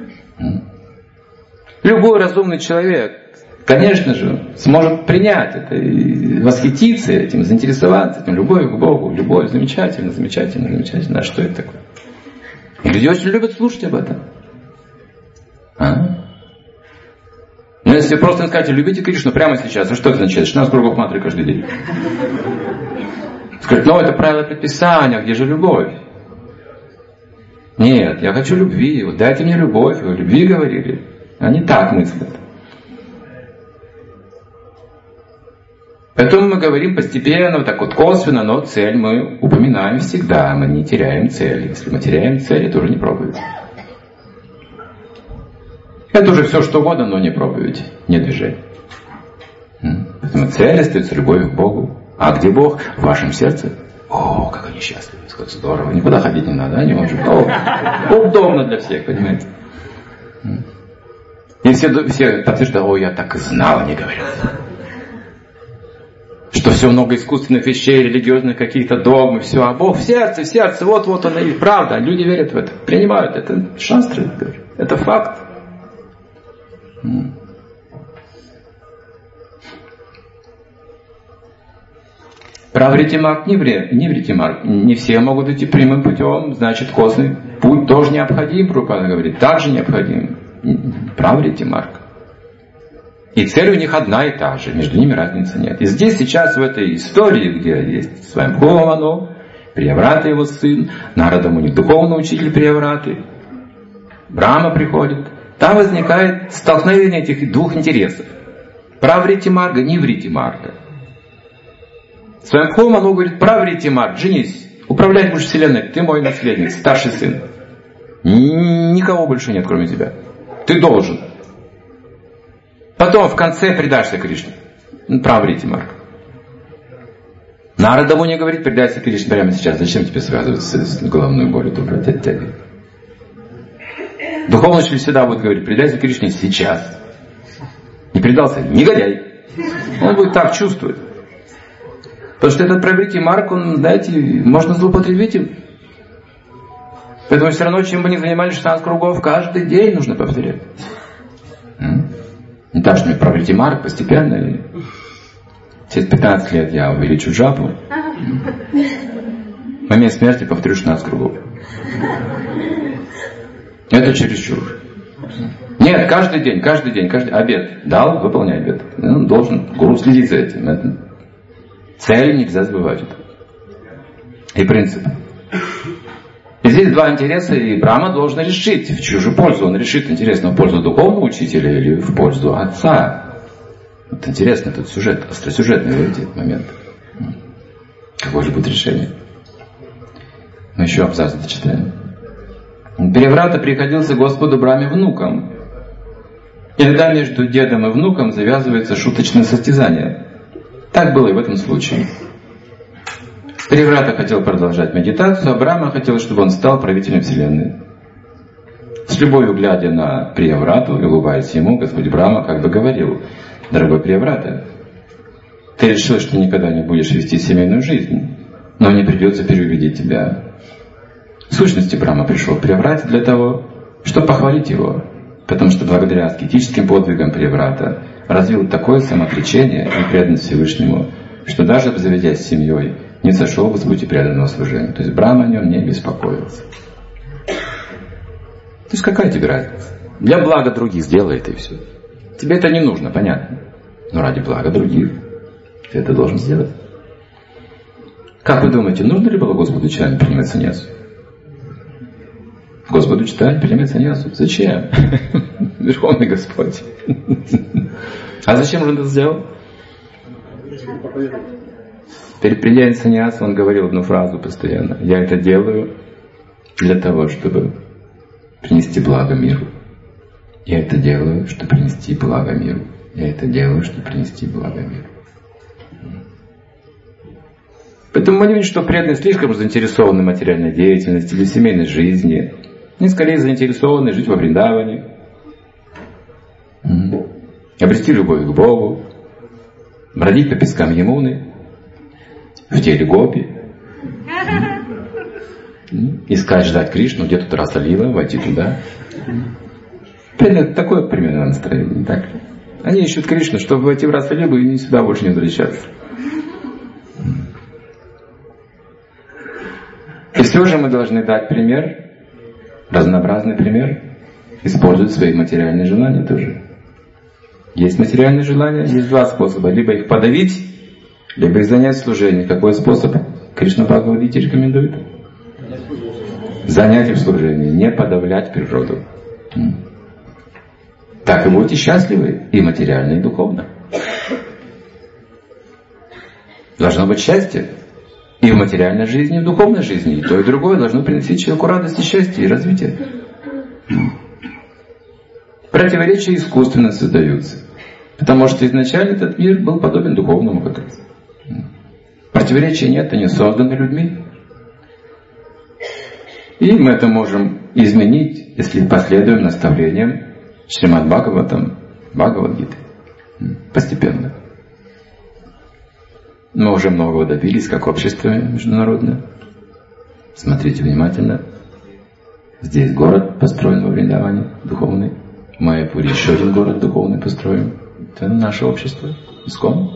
Любой разумный человек, конечно же, сможет принять это и восхититься этим, заинтересоваться этим. Любовь к Богу, любовь, замечательно, замечательно, замечательно. А что это такое? И люди очень любят слушать об этом. Но если просто сказать: любите Кришну прямо сейчас, а что это означает? 16 кругов мантры каждый день. Сказать: это правило предписания, где же любовь? Нет, я хочу любви, дайте мне любовь, вы о любви говорили. Они так мыслят. Поэтому мы говорим постепенно, так косвенно, но цель мы упоминаем всегда, мы не теряем цель. Если мы теряем цель, это уже не проповедь. Это уже все что угодно, но не проповедь, не движение. Поэтому цель остается любовь к Богу. А где Бог? В вашем сердце. О, как они счастливы, как здорово. Никуда ходить не надо, они уже удобно для всех, понимаете? И все подтверждают: я так и знал, они говорят. Что все много искусственных вещей, религиозных каких-то догм, все. А Бог в сердце, вот он и правда. Люди верят в это, принимают. Это шастры, это факт. Праврити Марк, не врите Марк. Не все могут идти прямым путем, значит, косвенный путь тоже необходим, Прабхупада говорит, также необходим. Праврити Марк. И цель у них одна и та же, между ними разницы нет. И здесь сейчас в этой истории, где есть Сваямбхува Ману, Прияврата его сын, Нарада Муни, духовный учитель Приявраты, Брахма приходит. Там возникает столкновение этих двух интересов. Праврити марга, ниврити марга. Сваямбхува Ману говорит: праврити марга, женись. Управлять будешь вселенной. Ты мой наследник, старший сын. Никого больше нет, кроме тебя. Ты должен. Потом в конце предашься Кришне. Праврити марга. Нарада Муни говорит: предайся Кришне прямо сейчас. Зачем тебе связываться с головной болью? Духовный учитель всегда будет говорить: предайся Кришне сейчас. Не предался — негодяй. Он будет так чувствовать. Потому что этот праврити марг, он, знаете, можно злоупотребить им. Поэтому все равно, чем бы ни занимались 16 кругов, каждый день нужно повторять. Не так, что мне праврити марг постепенно. И через 15 лет я увеличу джапу. В момент смерти повторю 16 кругов. Это чересчур. Нет, каждый день, обед дал, выполняй обед. Он должен, гуру следить за этим. Это цель нельзя забывать. И принцип. И здесь два интереса, и Брахма должен решить, в чью же пользу. Он решит, интересно, в пользу духовного учителя или в пользу отца. Вот интересно этот сюжет, остросюжетный, видите, момент. Какое же будет решение? Мы еще абзац дочитаем. Преврата приходился Господу Брахме внуком. И тогда между дедом и внуком завязывается шуточное состязание. Так было и в этом случае. Преврата хотел продолжать медитацию, а Брахма хотел, чтобы он стал правителем Вселенной. С любовью глядя на Преврату и улыбаясь ему, Господь Брахма как бы говорил: дорогой Преврата, ты решил, что никогда не будешь вести семейную жизнь, но мне придется переубедить тебя. В сущности, Брахма пришел к Преврате для того, чтобы похвалить его, потому что благодаря аскетическим подвигам Преврата развил такое самоотречение и преданность Всевышнему, что даже обзаведясь семьей, не сошел бы с пути преданного служения. То есть Брахма о нем не беспокоился. То есть какая тебе разница? Для блага других сделай это и все. Тебе это не нужно, понятно. Но ради блага других ты это должен сделать. Как вы думаете, нужно ли было Господу Читанию принимать саньясу? Господу Читанию принимать саньясу? Зачем? Верховный Господь. А зачем же он это сделал? Перед принятием саньяса он говорил одну фразу постоянно: я это делаю для того, чтобы принести благо миру. Я это делаю, чтобы принести благо миру. Я это делаю, чтобы принести благо миру. Поэтому мы не видим, что преданные слишком заинтересованы в материальной деятельности или в семейной жизни. Они скорее заинтересованы жить во Вриндаване, обрести любовь к Богу, бродить по пескам Ямуны, в теле гопи, искать, ждать Кришну, где тут Раса Лила, войти туда. Такое примерно настроение, так? Они ищут Кришну, чтобы войти в Раса Лилу и сюда больше не возвращаться. И все же мы должны дать пример, разнообразный пример, использовать свои материальные желания тоже. Есть материальные желания, есть два способа. Либо их подавить, либо их занять в служении. Какой способ Кришна Бхагавад-гите рекомендует? Занятие в служении, не подавлять природу. Так и будете счастливы и материально, и духовно. Должно быть счастье и в материальной жизни, и в духовной жизни. И то, и другое должно приносить человеку радость и счастье, и развитие. Противоречия искусственно создаются. Потому что изначально этот мир был подобен духовному как раз. Противоречий нет, они созданы людьми. И мы это можем изменить, если последуем наставлениям Шримад Бхагаватам, Бхагавад-гиты. Постепенно. Мы уже многого добились, как общество международное. Смотрите внимательно. Здесь город построен во Вриндаване, духовный. В Майяпуре еще один город духовный построен. Это наше общество, ИСККОН.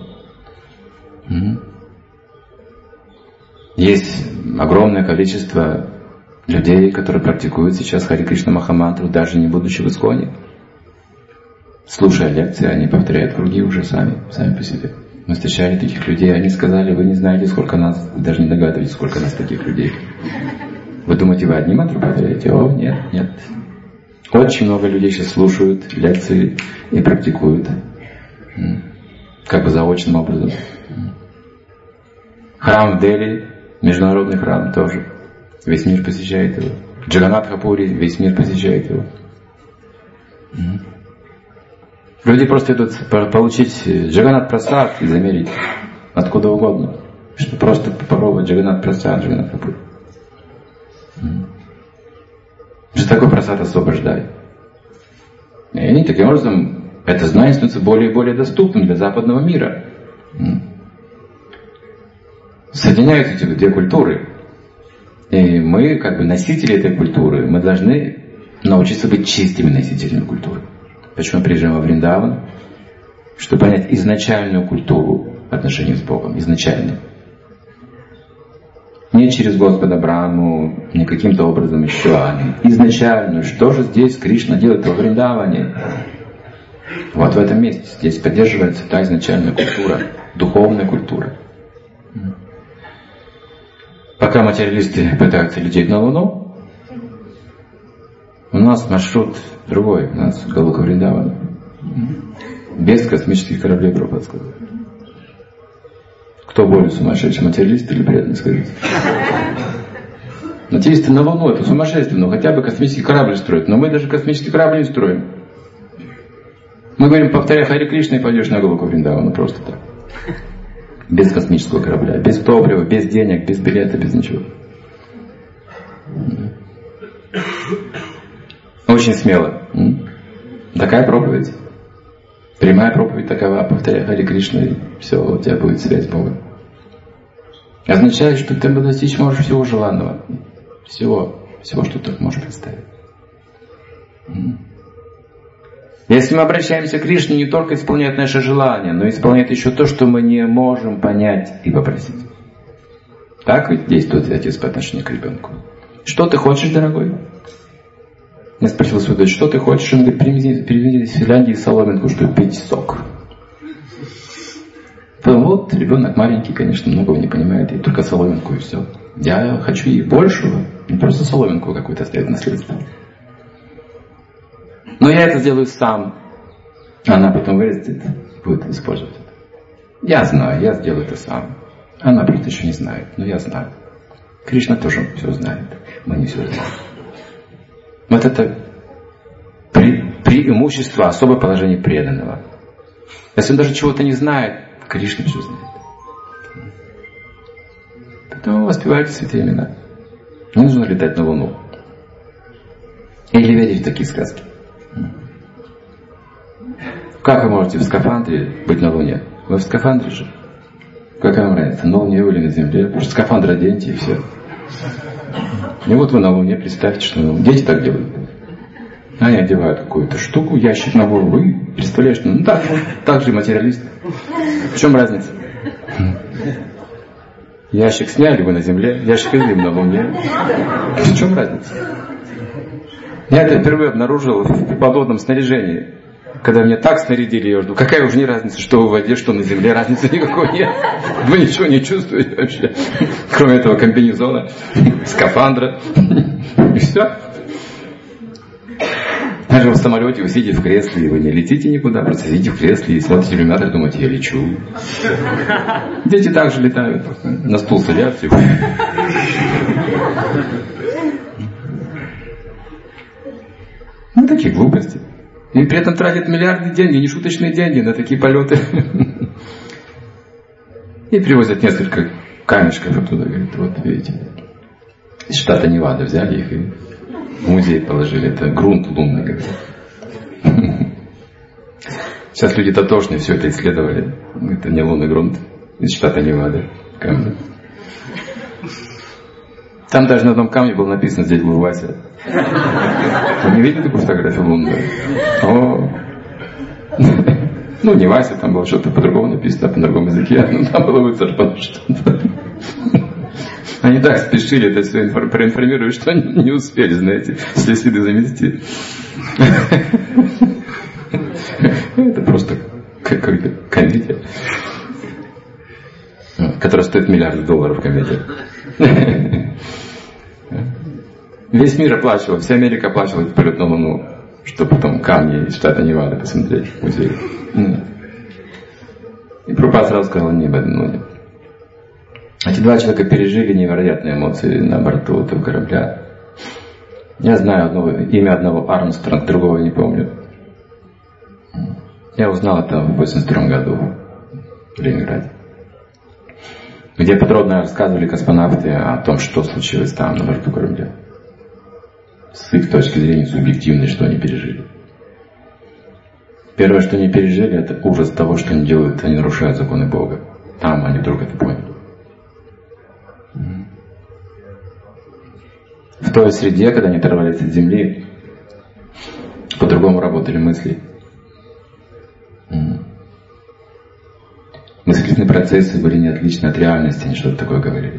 Есть огромное количество людей, которые практикуют сейчас Хари Кришна Махамантру, даже не будучи в ИСККОНе. Слушая лекции, они повторяют круги уже сами по себе. Мы встречали таких людей, они сказали: вы не знаете, сколько нас, вы даже не догадываетесь, сколько нас таких людей. Вы думаете, вы одни мантру повторяете? О, нет. Очень много людей сейчас слушают лекции и практикуют. Как бы заочным образом. Храм в Дели, международный храм тоже. Весь мир посещает его. Джаганнатха-пури, весь мир посещает его. Люди просто идут получить Джаганнат-прасад и замерить откуда угодно. Чтобы просто попробовать Джаганнат-прасад, Джаганнат-пури. Что такой прасад освобождает? И они таким образом, это знание становится более и более доступным для западного мира. Соединяются эти две культуры. И мы, как бы носители этой культуры, мы должны научиться быть чистыми носителями культуры. Почему мы приезжаем во Вриндаван? Чтобы понять изначальную культуру отношений с Богом. Изначально. Не через Господа Браму, не каким-то образом еще, а изначальную. Что же здесь Кришна делает во Вриндаване? Вот в этом месте. Здесь поддерживается та изначальная культура, духовная культура. Пока материалисты пытаются лететь на Луну, у нас маршрут другой. У нас Галока Вриндавана. Без космических кораблей, Прабхупада сказал. Кто более сумасшедший, материалист или преданный, скажите? Материалисты на Луну, это сумасшествие, но хотя бы космический корабль строят. Но мы даже космический корабль не строим. Мы говорим, повторяй Харе Кришна и пойдешь на Галоку Вриндавана, просто так. Без космического корабля, без топлива, без денег, без билета, без ничего. Очень смело. Такая проповедь. Прямая проповедь такова, повторяй Харе Кришна, и все, у тебя будет связь с Богом. Означает, что ты достичь можешь всего желанного. Всего, что ты можешь представить. Если мы обращаемся к Кришне, не только исполняет наши желания, но исполняет еще то, что мы не можем понять и попросить. Так ведь действует отец по отношению к ребенку. Что ты хочешь, дорогой? Я спросил свою дочь, что ты хочешь? Он говорит, привези из Финляндии соломинку, чтобы пить сок. Вот, ребенок маленький, конечно, многого не понимает, и только соломинку, и все. Я хочу и большего, не просто соломинку какую-то оставить наследство. Но я это сделаю сам. Она потом вырастет, будет использовать это. Я знаю, я сделаю это сам. Она просто еще не знает, но я знаю. Кришна тоже все знает. Мы не все знаем. Вот это преимущество, особое положение преданного. Если он даже чего-то не знает, Кришна все знает. Поэтому воспевайте святые имена. Не нужно летать на Луну. Или верить в такие сказки. Как вы можете в скафандре быть на Луне? Вы в скафандре же. Какая вам разница, на Луне или на Земле? Потому что скафандр оденьте и все. И вот вы на Луне, представьте, что дети так делают. Они одевают какую-то штуку, ящик на голову, и представляешь, что так же материалист. В чем разница? Ящик сняли, вы на Земле, ящик изли на Луне. В чем разница? Я это впервые обнаружил в подводном снаряжении. Когда меня так снарядили, я жду, какая уже не разница, что в воде, что на земле, разницы никакой нет. Вы ничего не чувствуете вообще, кроме этого комбинезона, скафандра, и все. Даже в самолете вы сидите в кресле, и вы не летите никуда, просто сидите в кресле и смотрите в иллюминатор и думаете, я лечу. Дети также летают, на стул садятся и... Ну, такие глупости. И при этом тратят миллиарды денег, нешуточные деньги на такие полеты. И привозят несколько камешков оттуда. Говорят, вот видите, из штата Невада взяли их и в музей положили. Это грунт лунный. Говорят. Сейчас люди дотошные все это исследовали. Это не лунный грунт из штата Невада. Камни. Там даже на одном камне было написано «Здесь был Вася». Вы не видели такую фотографию лунную? О. Ну, не Вася, там было что-то по-другому написано, по другому языке. Ну, там было выцарпано что-то. Они так спешили это все проинформировать, что они не успели, знаете, все следы замести. Это просто какая-то комедия, которая стоит миллиарды долларов, комедия. Весь мир оплачивал, вся Америка оплачивала этот полет на Луну. чтобы потом камни из штата Невада посмотреть в музее. И Прабхупада сразу сказал, нет. Эти два человека пережили невероятные эмоции на борту этого корабля. Я знаю имя одного Армстронга, другого не помню. Я узнал это в 1982 году в Ленинграде, где подробно рассказывали космонавты о том, что случилось там на борту корабля. С их точки зрения субъективной, что они пережили. Первое, что они пережили, это ужас того, что они делают, они нарушают законы Бога. Там они вдруг это поняли. В той среде, когда они оторвались от земли, по-другому работали мысли. Мыслительные процессы были не отличны от реальности, они что-то такое говорили.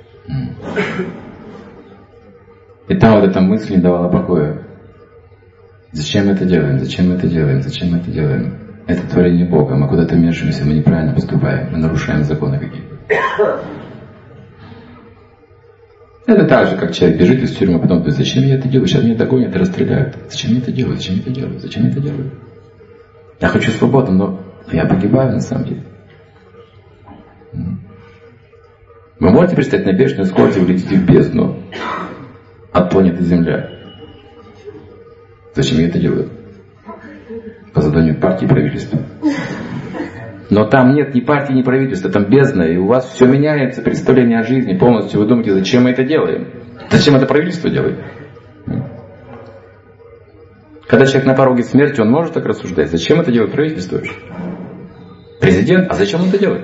И там вот эта мысль не давала покоя. Зачем мы это делаем? Зачем мы это делаем? Зачем мы это делаем? Это творение Бога. Мы куда-то вмешиваемся, мы неправильно поступаем, мы нарушаем законы какие-то. Это так же, как человек бежит из тюрьмы, а потом думает, зачем я это делаю? Сейчас меня догонят и расстреляют. Зачем я это делаю? Зачем я это делаю? Зачем я это делаю? Я хочу свободу, но я погибаю на самом деле. Вы можете представить, на бешеной скорости вы летите в бездну, оттонет земля. Зачем я это делаю? По заданию партии и правительства. Но там нет ни партии, ни правительства, там бездна, и у вас все меняется, представление о жизни полностью. Вы думаете, зачем мы это делаем? Зачем это правительство делает? Когда человек на пороге смерти, он может так рассуждать. Зачем это делает правительство? Президент? А зачем он это делает?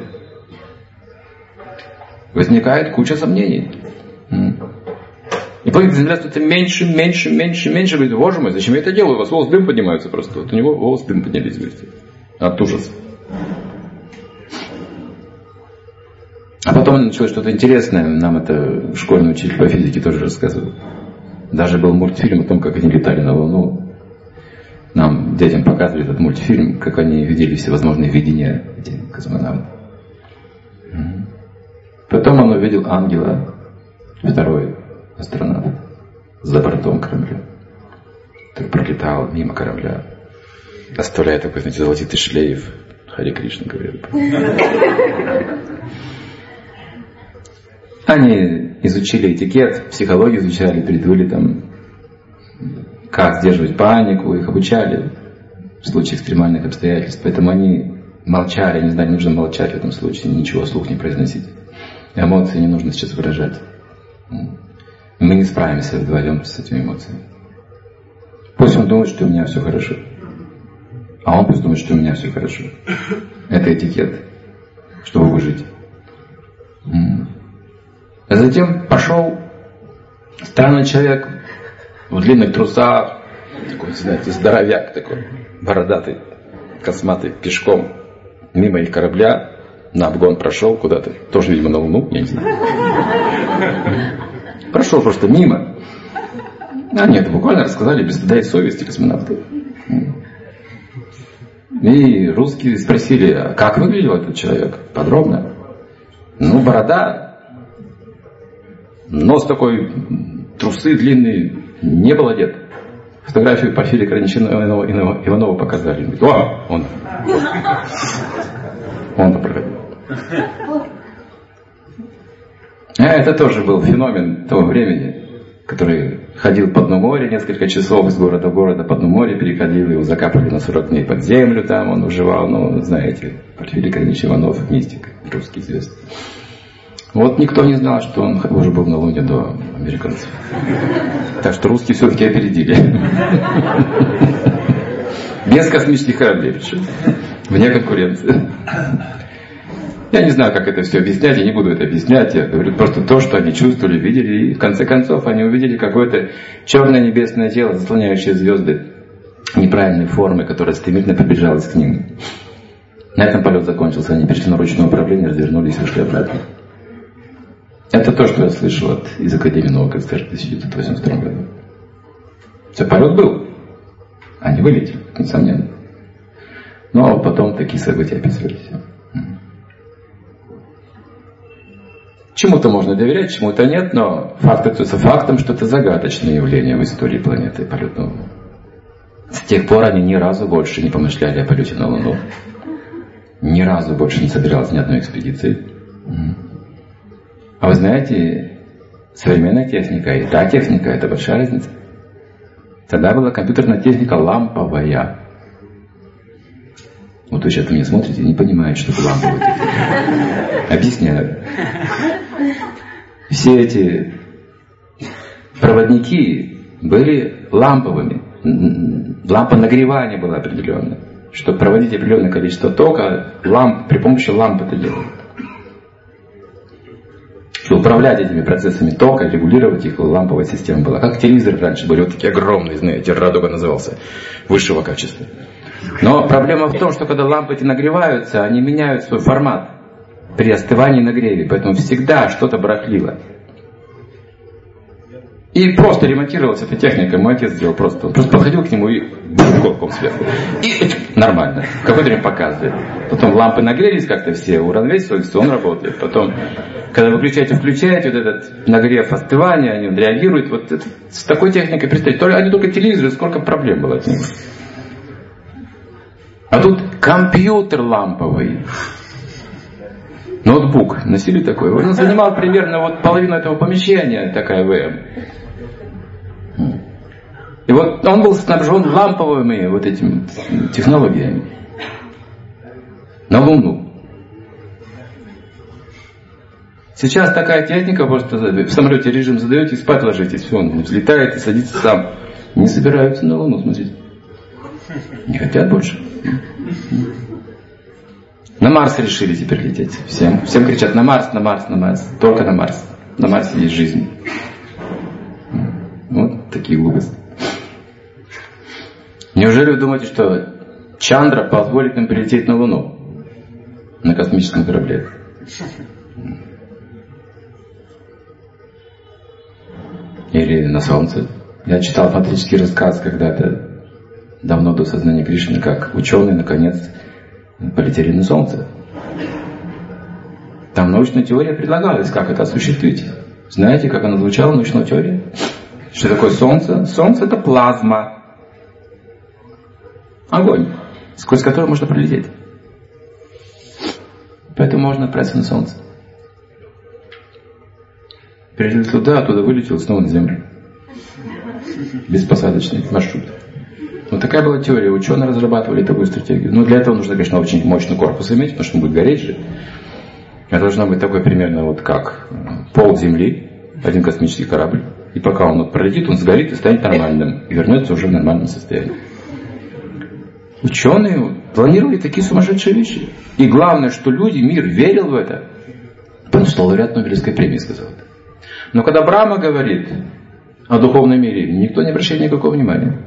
Возникает куча сомнений. И планета Земля становится меньше. Говорит, боже мой, зачем я это делаю? У вас волос дым поднимаются просто. Вот у него волос дым поднялись, говорите. От ужаса. А потом началось что-то интересное. Нам это школьный учитель по физике тоже рассказывал. Даже был мультфильм о том, как они летали на Луну. Нам, детям, показывали этот мультфильм, как они видели всевозможные видения, эти космонавты. Потом он увидел ангела, второй астронавт, за бортом корабля, который пролетал мимо корабля, оставляя такой, знаете, золотистый шлейф. Харе Кришна говорил. Они изучили этикет, психологию изучали перед вылетом, как сдерживать панику, их обучали в случае экстремальных обстоятельств. Поэтому они молчали, не знали, нужно молчать в этом случае, ничего вслух не произносить. Эмоции не нужно сейчас выражать. Мы не справимся вдвоем с этими эмоциями. Пусть он думает, что у меня все хорошо. А он пусть думает, что у меня все хорошо. Это этикет, чтобы выжить. А затем пошел странный человек в длинных трусах, такой, знаете, здоровяк такой, бородатый, косматый, пешком, мимо их корабля, на обгон прошел куда-то, тоже, видимо, на Луну, я не знаю. Прошел просто мимо. Они это буквально рассказали без стыда и совести космонавты. И русские спросили, а как выглядел этот человек? Подробно. Ну, борода, нос такой, трусы длинные, не был одет. Фотографию Порфирия Краничина Иванова показали. Он говорит, о, он проходил. Это тоже был феномен того времени, который ходил по дну моря несколько часов из города в город, по дну моря переходил, его закапывали на 40 дней под землю, там он выживал, ну, знаете, Порфирий Кранич Иванов, мистик, русский известный. Вот никто не знал, что он уже был на Луне до американцев. Так что русские все-таки опередили. Без космических кораблей причем. Вне конкуренции. Я не знаю, как это все объяснять, я не буду это объяснять. Я говорю просто то, что они чувствовали, видели. И в конце концов они увидели какое-то черное небесное тело, заслоняющее звезды неправильной формы, которая стремительно приближалась к ним. На этом полет закончился. Они перешли на ручное управление, развернулись и ушли обратно. Это то, что я слышал из Академии наук СССР в 1982 году. Все, полет был. Они вылетели, несомненно. Но потом такие события описывались. Чему-то можно доверять, чему-то нет, но факт остается фактом, что это загадочное явление в истории планеты полет на Луну. С тех пор они ни разу больше не помышляли о полете на Луну. Ни разу больше не собиралась ни одной экспедиции. А вы знаете, современная техника и та техника — это большая разница. Тогда была компьютерная техника ламповая. Вот вы сейчас на меня смотрите и не понимаете, что это ламповая техника. Объясняю. Все эти проводники были ламповыми. Лампа нагревания была определенная. Чтобы проводить определенное количество тока, при помощи ламп это делали. Чтобы управлять этими процессами тока, регулировать их, ламповая система была. Как телевизоры раньше были, вот такие огромные, знаете, радуга назывался, высшего качества. Но проблема в том, что когда лампы эти нагреваются, они меняют свой формат при остывании и нагреве, поэтому всегда что-то барахлило. И просто ремонтировалась эта техника. Мой отец сделал просто. Он просто подходил к нему и колком сверху. И нормально. В какой-то время показывает. Потом лампы нагрелись как-то все, уравновесились, он работает. Потом, когда выключаете, включаете, вот этот нагрев, остывание, они реагируют. Вот это, с такой техникой, представьте, они только телевизоры, сколько проблем было от них. А тут компьютер ламповый. Ноутбук носили такой. Он занимал примерно вот половину этого помещения, такая ВМ. И вот он был снабжен ламповыми вот этими технологиями. На Луну. Сейчас такая техника, просто в самолете режим задаете, спать ложитесь, все, он взлетает и садится сам. Не собираются на Луну, смотрите. Не хотят больше. На Марс решили теперь лететь. Всем кричат: на Марс, на Марс, на Марс. Только на Марс. На Марсе есть жизнь. Вот такие глупости. Неужели вы думаете, что Чандра позволит им прилететь на Луну? На космическом корабле? Или на Солнце? Я читал фантастический рассказ когда-то, давно до сознания Кришны, как ученые наконец полетели на Солнце. Там научная теория предлагалась, как это осуществить. Знаете, как она звучала, научная теория? Что такое Солнце? Солнце — это плазма. Огонь, сквозь который можно пролететь. Поэтому можно отправиться на Солнце. Прилетел туда, оттуда вылетел, снова на Землю. Беспосадочный маршрут. Вот такая была теория. Ученые разрабатывали такую стратегию. Но для этого нужно, конечно, очень мощный корпус иметь, потому что он будет гореть же. Это должно быть такой примерно вот как пол Земли, один космический корабль. И пока он пролетит, он сгорит и станет нормальным. И вернется уже в нормальном состоянии. Ученые планировали такие сумасшедшие вещи. И главное, что люди, мир верил в это. Потому что лауреат Нобелевской премии сказал это. Но когда Брахма говорит о духовном мире, никто не обращает никакого внимания.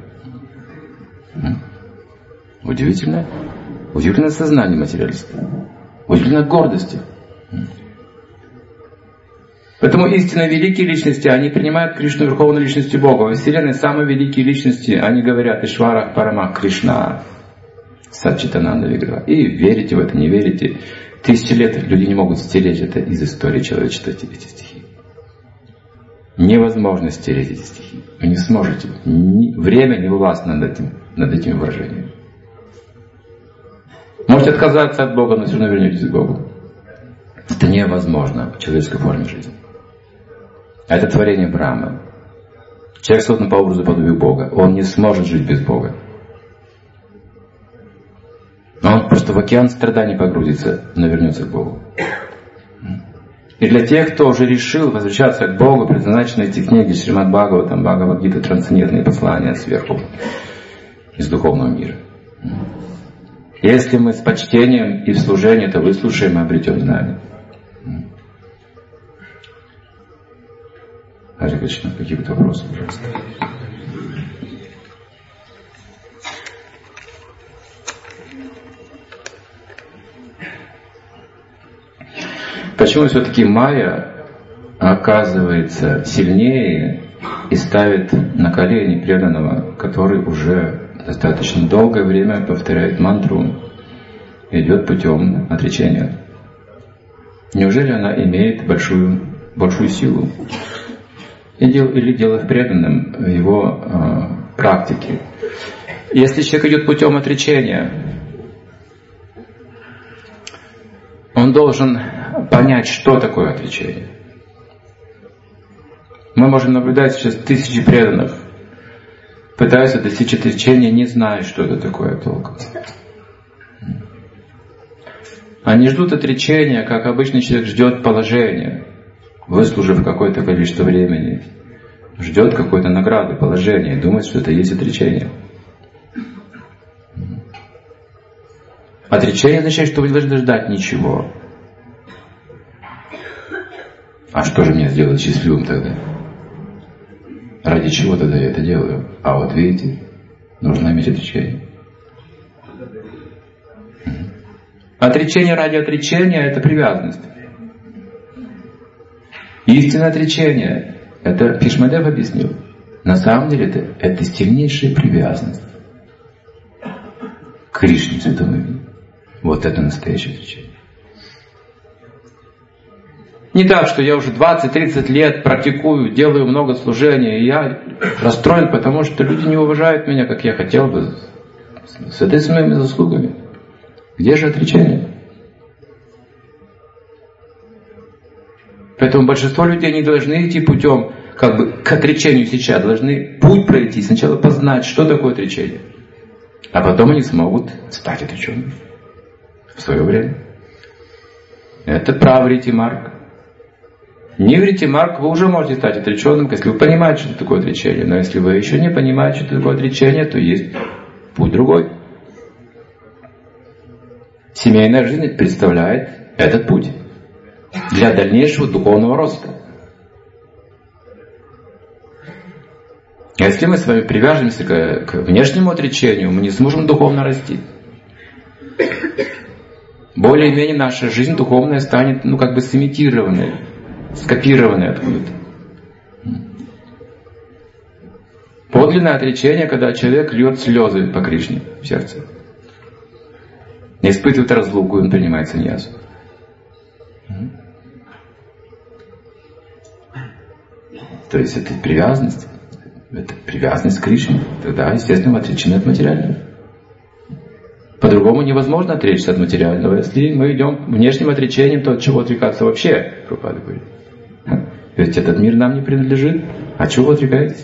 Удивительное сознание материалиста. Удивительная гордость. Поэтому истинно великие личности, они принимают Кришну верховной личностью Бога. Во Вселенной самые великие личности, они говорят: Ишвара Парама Кришна, Саччитананда Виграха. И верите в это, не верите. 1000 лет люди не могут стереть это из истории человечества, эти стихи. Невозможно стереть эти стихи. Вы не сможете. Время не властно над этими выражениями. Можете отказаться от Бога, но все равно вернетесь к Богу. Это невозможно в человеческой форме жизни. Это творение Брахмы. Человек создан по образу и подобию Бога. Он не сможет жить без Бога. Он просто в океан страданий погрузится, но вернется к Богу. И для тех, кто уже решил возвращаться к Богу, предназначены эти книги Шримад Бхагаватам, Бхагавад-гита, трансцендентные послания сверху, из духовного мира. Если мы с почтением и в служении это выслушаем, мы обретем знания. Харе Кришна, какие-то вопросы, пожалуйста. Почему все-таки майя оказывается сильнее и ставит на колени преданного, который уже достаточно долгое время повторяет мантру, идет путем отречения? Неужели она имеет большую силу? Или дело в преданном, в его практике? Если человек идет путем отречения, он должен понять, что такое отречение. Мы можем наблюдать сейчас тысячи преданных, пытаются достичь отречения, не зная, что это такое толком. Они ждут отречения, как обычный человек ждет положения, выслужив какое-то количество времени. Ждет какой-то награды, положения, и думает, что это есть отречение. Отречение означает, что вы не должны ждать ничего. А что же мне сделать счастливым тогда? Ради чего тогда я это делаю? А вот видите, нужно иметь отречение. Отречение ради отречения – это привязанность. Истинное отречение – это Бхишмадев объяснил. На самом деле это сильнейшая привязанность к Кришне, Святому имени. Вот это настоящее отречение. Не так, что я уже 20-30 лет практикую, делаю много служения, и я расстроен, потому что люди не уважают меня, как я хотел бы, с этой моими заслугами. Где же отречение? Поэтому большинство людей не должны идти путем к отречению сейчас, должны путь пройти, сначала познать, что такое отречение. А потом они смогут стать отреченными в свое время. Это прав Рити-Марк. Не в Рити-Марк вы уже можете стать отреченным, если вы понимаете, что такое отречение. Но если вы еще не понимаете, что такое отречение, то есть путь другой. Семейная жизнь представляет этот путь для дальнейшего духовного роста. Если мы с вами привяжемся к внешнему отречению, мы не сможем духовно расти. Более-менее наша жизнь духовная станет, сымитированной, скопированной откуда-то. Подлинное отречение, когда человек льет слезы по Кришне в сердце. Не испытывает разлуку, и он принимает саньясу. То есть это привязанность к Кришне. Тогда, естественно, мы отречены от материального. По-другому невозможно отречься от материального. Если мы идем внешним отречением, то от чего отрекаться вообще? Прабхупада говорит. Ведь этот мир нам не принадлежит. А чего вы отрекаетесь?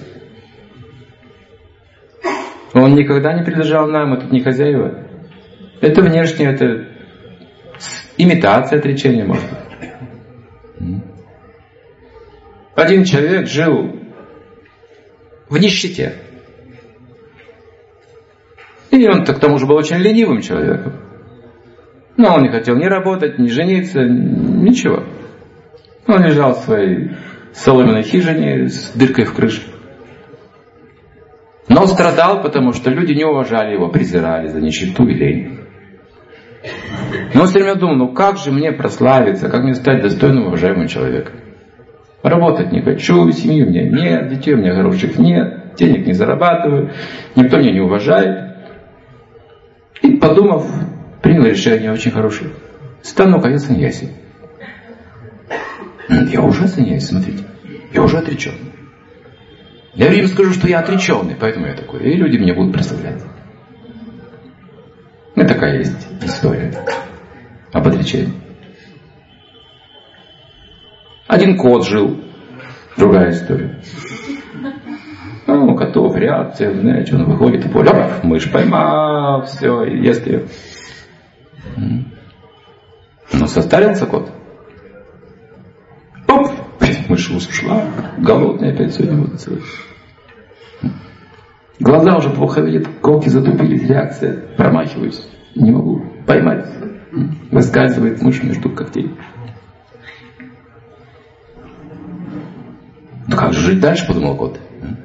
Он никогда не принадлежал нам, мы тут не хозяева. Это внешнее, это имитация отречения, может быть. Один человек жил в нищете. И он к тому же был очень ленивым человеком. Но он не хотел ни работать, ни жениться, ничего. Он лежал в своей соломенной хижине с дыркой в крыше. Но он страдал, потому что люди не уважали его, презирали за нищету и лень. Но он все время думал, как же мне прославиться, как мне стать достойным, уважаемым человеком. Работать не хочу, семьи у меня нет, детей у меня хороших нет, денег не зарабатываю, никто меня не уважает. И, подумав, принял решение очень хорошее. Стану-ка я саньяси. Я уже саньяси, смотрите. Я уже отреченный. Я им скажу, что я отреченный, поэтому я такой. И люди меня будут прославлять. Такая есть история об отречении. Один кот жил. Другая история. У котов реакция, знаете, он выходит и поле, мышь поймал, все, и ест ее. Но состарился кот. Оп! Мышь ушла. Голодная опять сегодня будет целый. Глаза уже плохо видят, колки затупились, реакция. Промахиваюсь. Не могу поймать. Выскальзывает мышь между когтей. Ну как же жить дальше, подумал кот.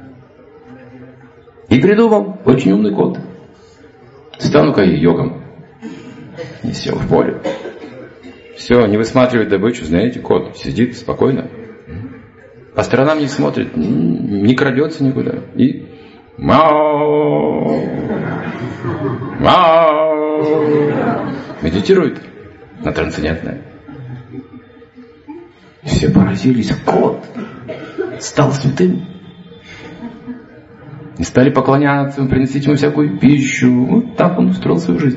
И придумал, очень умный кот. Стану-ка я йогом. И сел в поле. Все, не высматривает добычу, знаете, кот сидит спокойно. По сторонам не смотрит, не крадется никуда. И мяу, мяу, медитирует на трансцендентное. Все поразились, кот стал святым. И стали поклоняться, приносить ему всякую пищу. Вот так он устроил свою жизнь.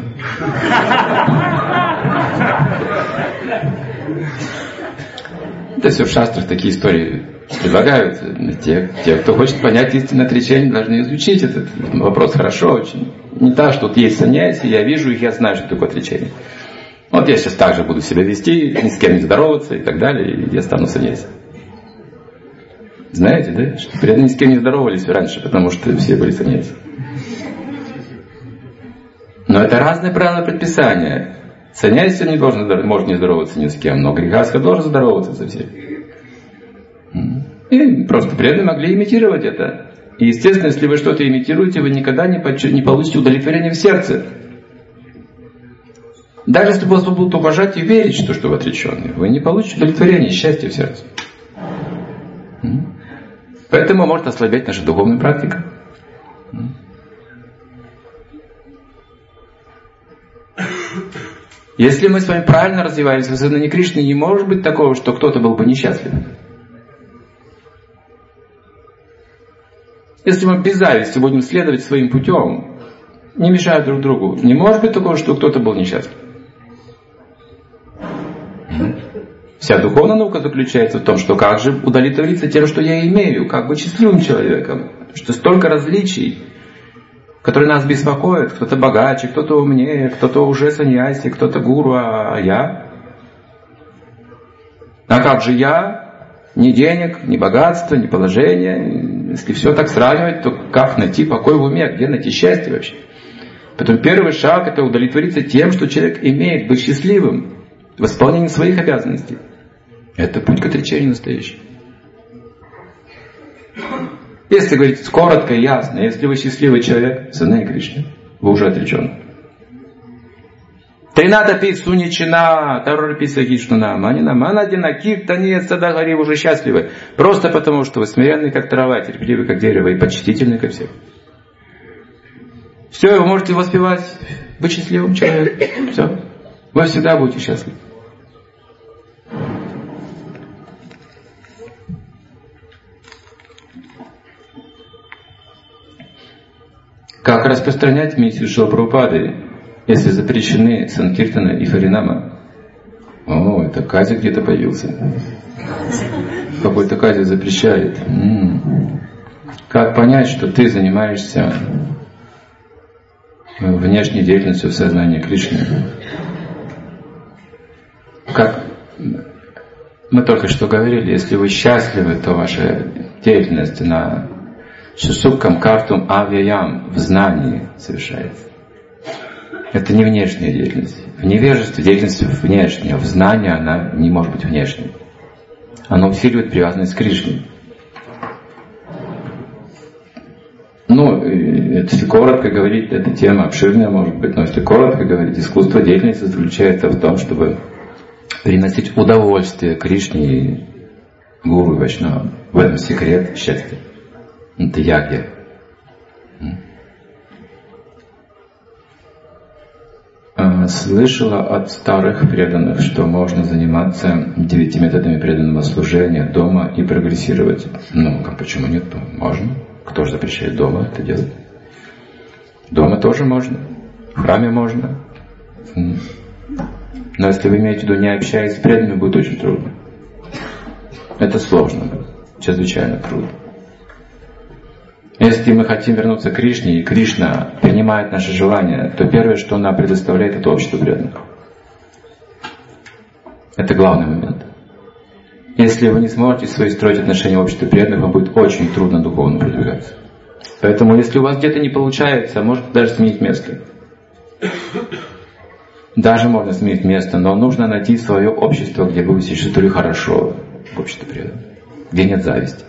Это все в шастрах такие истории предлагают. Те, кто хочет понять истинное отречение, должны изучить этот вопрос хорошо очень. Не так, что тут есть саньяси, я вижу их, я знаю, что такое отречение. Вот я сейчас также буду себя вести, ни с кем не здороваться и так далее, и я стану саньяси. Знаете, да? Что преданные ни с кем не здоровались раньше, потому что все были саньяси. Но это разные правила предписания. Саньяси не должен, может не здороваться ни с кем, но грехастха должен здороваться со всеми. И просто преданные могли имитировать это. И естественно, если вы что-то имитируете, вы никогда не получите удовлетворение в сердце. Даже если вас будут уважать и верить, что вы отреченные, вы не получите удовлетворения и счастья в сердце. Поэтому может ослабеть наша духовная практика. Если мы с вами правильно развиваемся в сознании Кришны, не может быть такого, что кто-то был бы несчастлив. Если мы без зависти будем следовать своим путем, не мешая друг другу, не может быть такого, что кто-то был несчастлив. Вся духовная наука заключается в том, что как же удовлетвориться тем, что я имею, как быть счастливым человеком, что столько различий, которые нас беспокоят, кто-то богаче, кто-то умнее, кто-то уже саньяси, кто-то гуру, а я? А как же я? Ни денег, ни богатства, ни положения. Если все так сравнивать, то как найти покой в уме, где найти счастье вообще? Поэтому первый шаг — это удовлетвориться тем, что человек имеет, быть счастливым в исполнении своих обязанностей. Это путь к отречению настоящий. Если говорить коротко и ясно, если вы счастливый человек в сознании Кришны, вы уже отречены. Тринатапи суничина, тарорпи сагишнуна, манина манадина, киртанец садагари, уже счастливы. Просто потому, что вы смиренны как трава, терпеливы как дерево и почтительны ко всем. Все, вы можете воспевать, быть счастливым человеком. Все. Вы всегда будете счастливы. Как распространять миссию Шрила Прабхупады, если запрещены Санкиртана и Харинама? О, это Кази где-то появился. Какой-то Кази запрещает. Как понять, что ты занимаешься внешней деятельностью в сознании Кришны? Как мы только что говорили, если вы счастливы, то ваша деятельность на Шусуккам картум авьяям в знании совершается. Это не внешняя деятельность. В невежестве деятельность внешняя, в знании она не может быть внешней. Она усиливает привязанность к Кришне. Если коротко говорить, эта тема обширная может быть, но если коротко говорить, искусство деятельности заключается в том, чтобы приносить удовольствие Кришне и гуру и вайшнавам. В этом секрет счастья. Это ягья. Слышала от старых преданных, что можно заниматься 9 методами преданного служения дома и прогрессировать. Почему нет? Можно. Кто же запрещает дома это делать? Дома тоже можно. В храме можно. Но если вы имеете в виду, не общаясь с преданными, будет очень трудно. Это сложно. Чрезвычайно трудно. Если мы хотим вернуться к Кришне, и Кришна принимает наши желания, то первое, что она предоставляет, это общество преданных. Это главный момент. Если вы не сможете строить отношения в обществе преданных, вам будет очень трудно духовно продвигаться. Поэтому, если у вас где-то не получается, можете даже сменить место. Даже можно сменить место, но нужно найти свое общество, где вы себя чувствовали хорошо в обществе преданных, где нет зависти.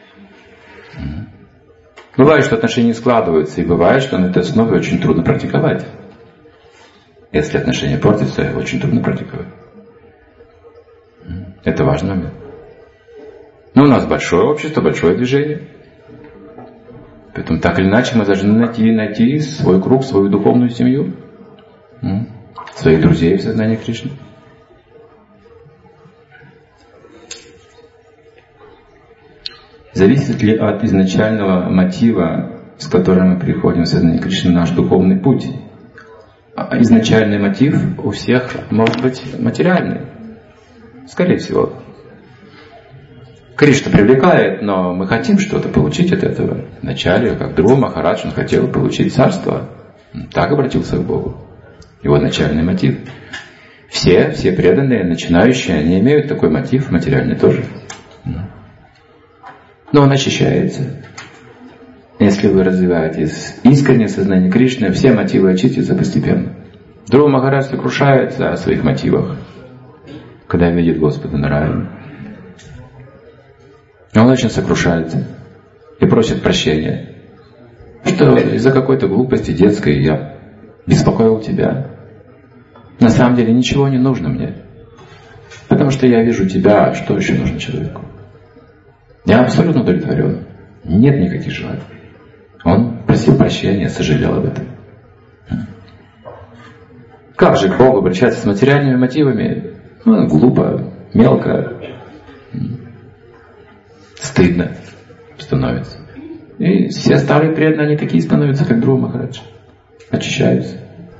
Бывает, что отношения не складываются, и бывает, что на этой основе очень трудно практиковать. Если отношения портятся, очень трудно практиковать. Это важный момент. Но у нас большое общество, большое движение. Поэтому так или иначе мы должны найти свой круг, свою духовную семью, своих друзей в сознании Кришны. Зависит ли от изначального мотива с которым мы приходим в сознание Кришны, наш духовный путь. А изначальный мотив у всех может быть материальный. Скорее всего. Кришна привлекает, но мы хотим что-то получить от этого. Вначале, как Друва Махарадж, он хотел получить царство. Так обратился к Богу. Его начальный мотив. Все преданные, начинающие, они имеют такой мотив, материальный тоже. Но он очищается. Если вы развиваетесь искреннее сознание Кришны, все мотивы очистятся постепенно. Друва Махарадж сокрушается о своих мотивах, когда видит Господа Нараяну. Он очень сокрушается и просит прощения, что из-за какой-то глупости детской я беспокоил тебя. На самом деле ничего не нужно мне, потому что я вижу тебя, что еще нужно человеку. Я абсолютно удовлетворен, нет никаких желаний. Он просил прощения, сожалел об этом. Как же к Богу обращаться с материальными мотивами? Глупо, мелко, стыдно становится. И все старые преданные, они такие становятся, как Друва Махарадж. Очищаются.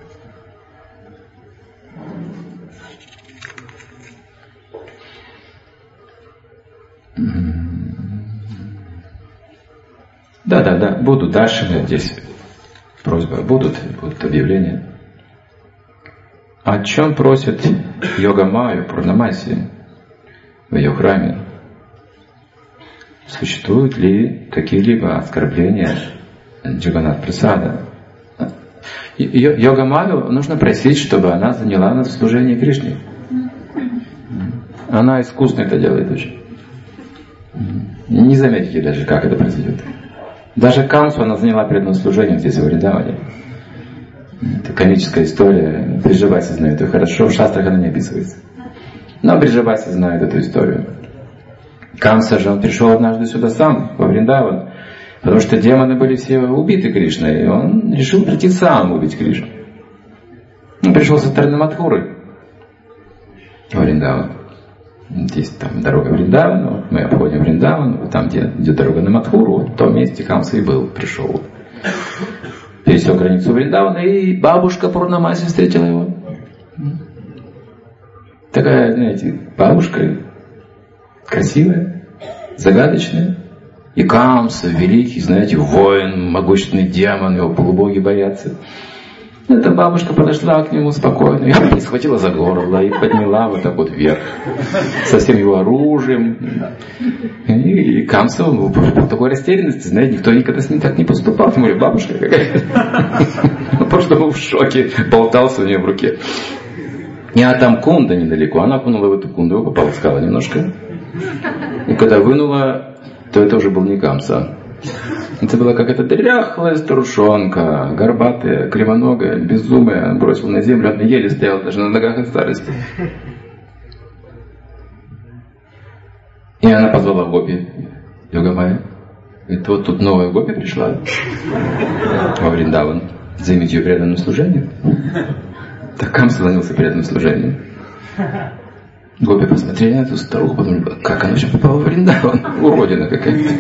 Да, будут дальше здесь просьбы, будут объявления. О чем просит Йога-майя Пурнамаси в ее храме? Существуют ли какие-либо оскорбления Джаганнат-прасада? Йога-майю нужно просить, чтобы она заняла нас в служении Кришне. Она искусно это делает очень. Не заметите даже, как это произойдет. Даже Камсу она заняла преданным служением здесь, в Вриндаване. Это комическая история. Бриджабаси знает ее хорошо, в шастрах она не описывается. Но Бриджабаси знает эту историю. Камса же, он пришел однажды сюда сам, во Вриндаван, потому что демоны были все убиты Кришной, и он решил прийти сам убить Кришну. Он пришел со стороны Мадхуры во Вриндаван. Есть там дорога в Вриндаван, мы обходим Вриндаван, там, где идет дорога на Мадхуру, в том месте Камса и был, пришел. Пересек границу Вриндавана, и бабушка Пурнамаси встретила его. Такая, знаете, бабушка красивая, загадочная. И Камса, великий, знаете, воин, могущественный демон, его полубоги боятся. Эта бабушка подошла к нему спокойно, и схватила за горло, и подняла вот так вот вверх, со всем его оружием. И Камса, он был в такой растерянности, знаете, никто никогда с ним так не поступал. Тем более бабушка какая-то. Он просто был в шоке, болтался у нее в руке. А там кунда недалеко, она окунула в эту кунду, пополоскала немножко. И когда вынула, то это уже был не Камса. Это была какая-то дряхлая старушонка, горбатая, кривоногая, безумная. Бросила на землю, она еле стояла даже на ногах от старости. И она позвала Гопи, Йога-майя. Это вот тут новая Гопи пришла во Вриндаван. Займите ее преданным служением. Так Камса занялся преданным служением. Гопи посмотрели на эту старуху, подумали, как она вообще попала в Вриндаван? Уродина какая-то.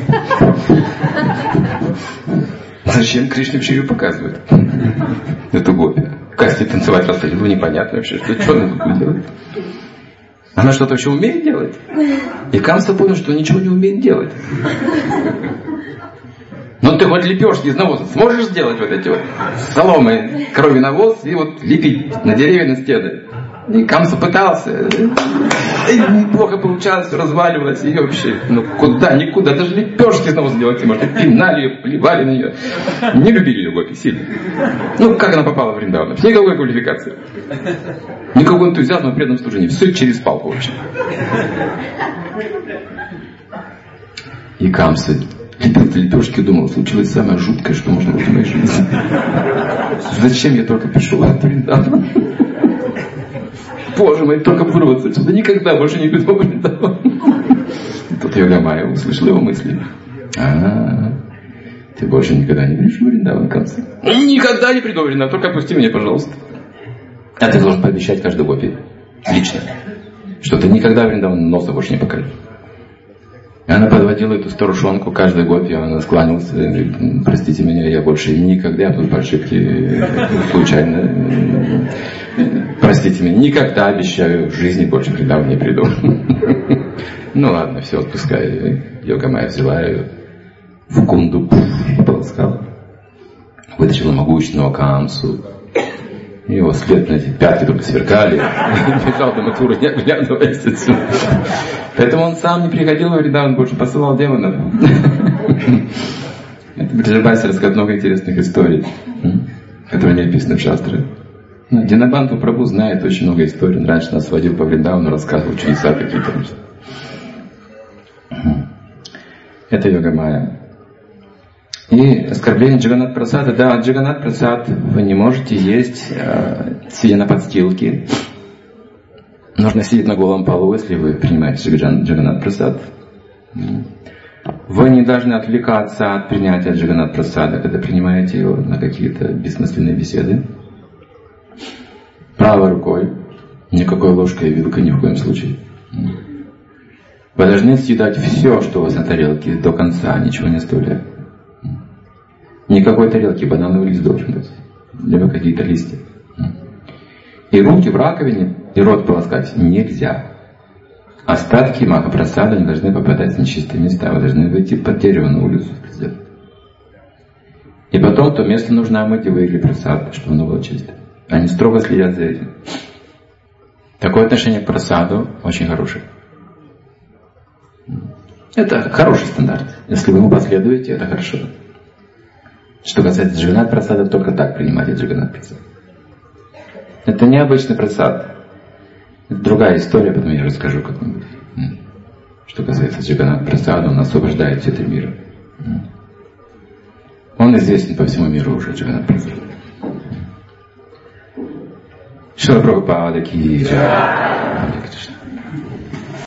Зачем Кришне вообще ее показывают? Эту Гопи. Касти танцевать расходила, непонятно вообще, что она тут делает. Она что-то вообще умеет делать? И Камса понял, что ничего не умеет делать. Ну ты хоть лепешки из навоза сможешь сделать вот эти вот соломы, крови навоз и вот лепить на деревья, на стены? И Камса пытался, и плохо получалось, разваливалось, и вообще, никуда, даже лепешки из навоза делать не может. Пинали ее, плевали на нее. Не любили ее Гопи сильно. Как она попала в Вриндаван? Никакой квалификации. Никакого энтузиазма в преданном служении. Все через палку вообще. И Камса лепил лепешки и думал, случилось самое жуткое, что можно быть в моей жизни. Зачем я только пришел в этот Вриндаван? Боже мой, только вырваться отсюда, никогда больше не приду в Вриндаван. Тут Йога-майя услышал его мысли. Ты больше никогда не придешь в Вриндаван, Камса? Никогда не приду в Вриндаван, только отпусти меня, пожалуйста. А ты должен пообещать каждой Гопи лично, что ты никогда в Вриндаван носа больше не покажешь. Она подводила эту старушонку каждый год, я склонился, говорит, простите меня, я больше никогда, тут по ошибке случайно, простите меня, никогда, обещаю, в жизни больше к Вриндавану не приду. Ну ладно, все, отпускай. Йога-майя взяла ее в кунду, полоскала, вытащила могущественного Камсу. Его след на эти пятки только сверкали. Бежал до Матуры, не оглядываясь отсюда. Поэтому он сам не приходил во Вриндаван, больше посылал демонов. Бриджабаси рассказывает много интересных историй, которые не описаны в шастрах. Динабанту Прабху знает очень много историй. Он раньше нас водил по Вриндавану, рассказывал чудеса какие-то. Это Йога-майя. И оскорбление Джаганнат Прасада. Да, Джаганнат Прасад вы не можете есть, сидя на подстилке. Нужно сидеть на голом полу, если вы принимаете Джаганнат Прасад. Вы не должны отвлекаться от принятия Джаганнат Прасада, когда принимаете его на какие-то бессмысленные беседы. Правой рукой, никакой ложкой и вилкой ни в коем случае. Вы должны съедать все, что у вас на тарелке, до конца, ничего не оставляя. Никакой тарелки, банановый лист должен быть. Либо какие-то листья. И руки в раковине, и рот полоскать нельзя. Остатки Махапрасада не должны попадать в нечистые места. Вы должны выйти под дерево на улицу. И потом то место нужно омыть и выиграть прасад, чтобы оно было чисто. Они строго следят за этим. Такое отношение к прасаду очень хорошее. Это хороший стандарт. Если вы ему последуете, это хорошо. Что касается Джаганнат Прасада, только так принимайте Джаганнат Прасад. Это необычный прасад. Это другая история, потом я расскажу как-нибудь. Что касается Джаганнат Прасада, он освобождает все три мира. Он известен по всему миру уже, Джаганнат Прасад. Шрила Прабхупада ки джай.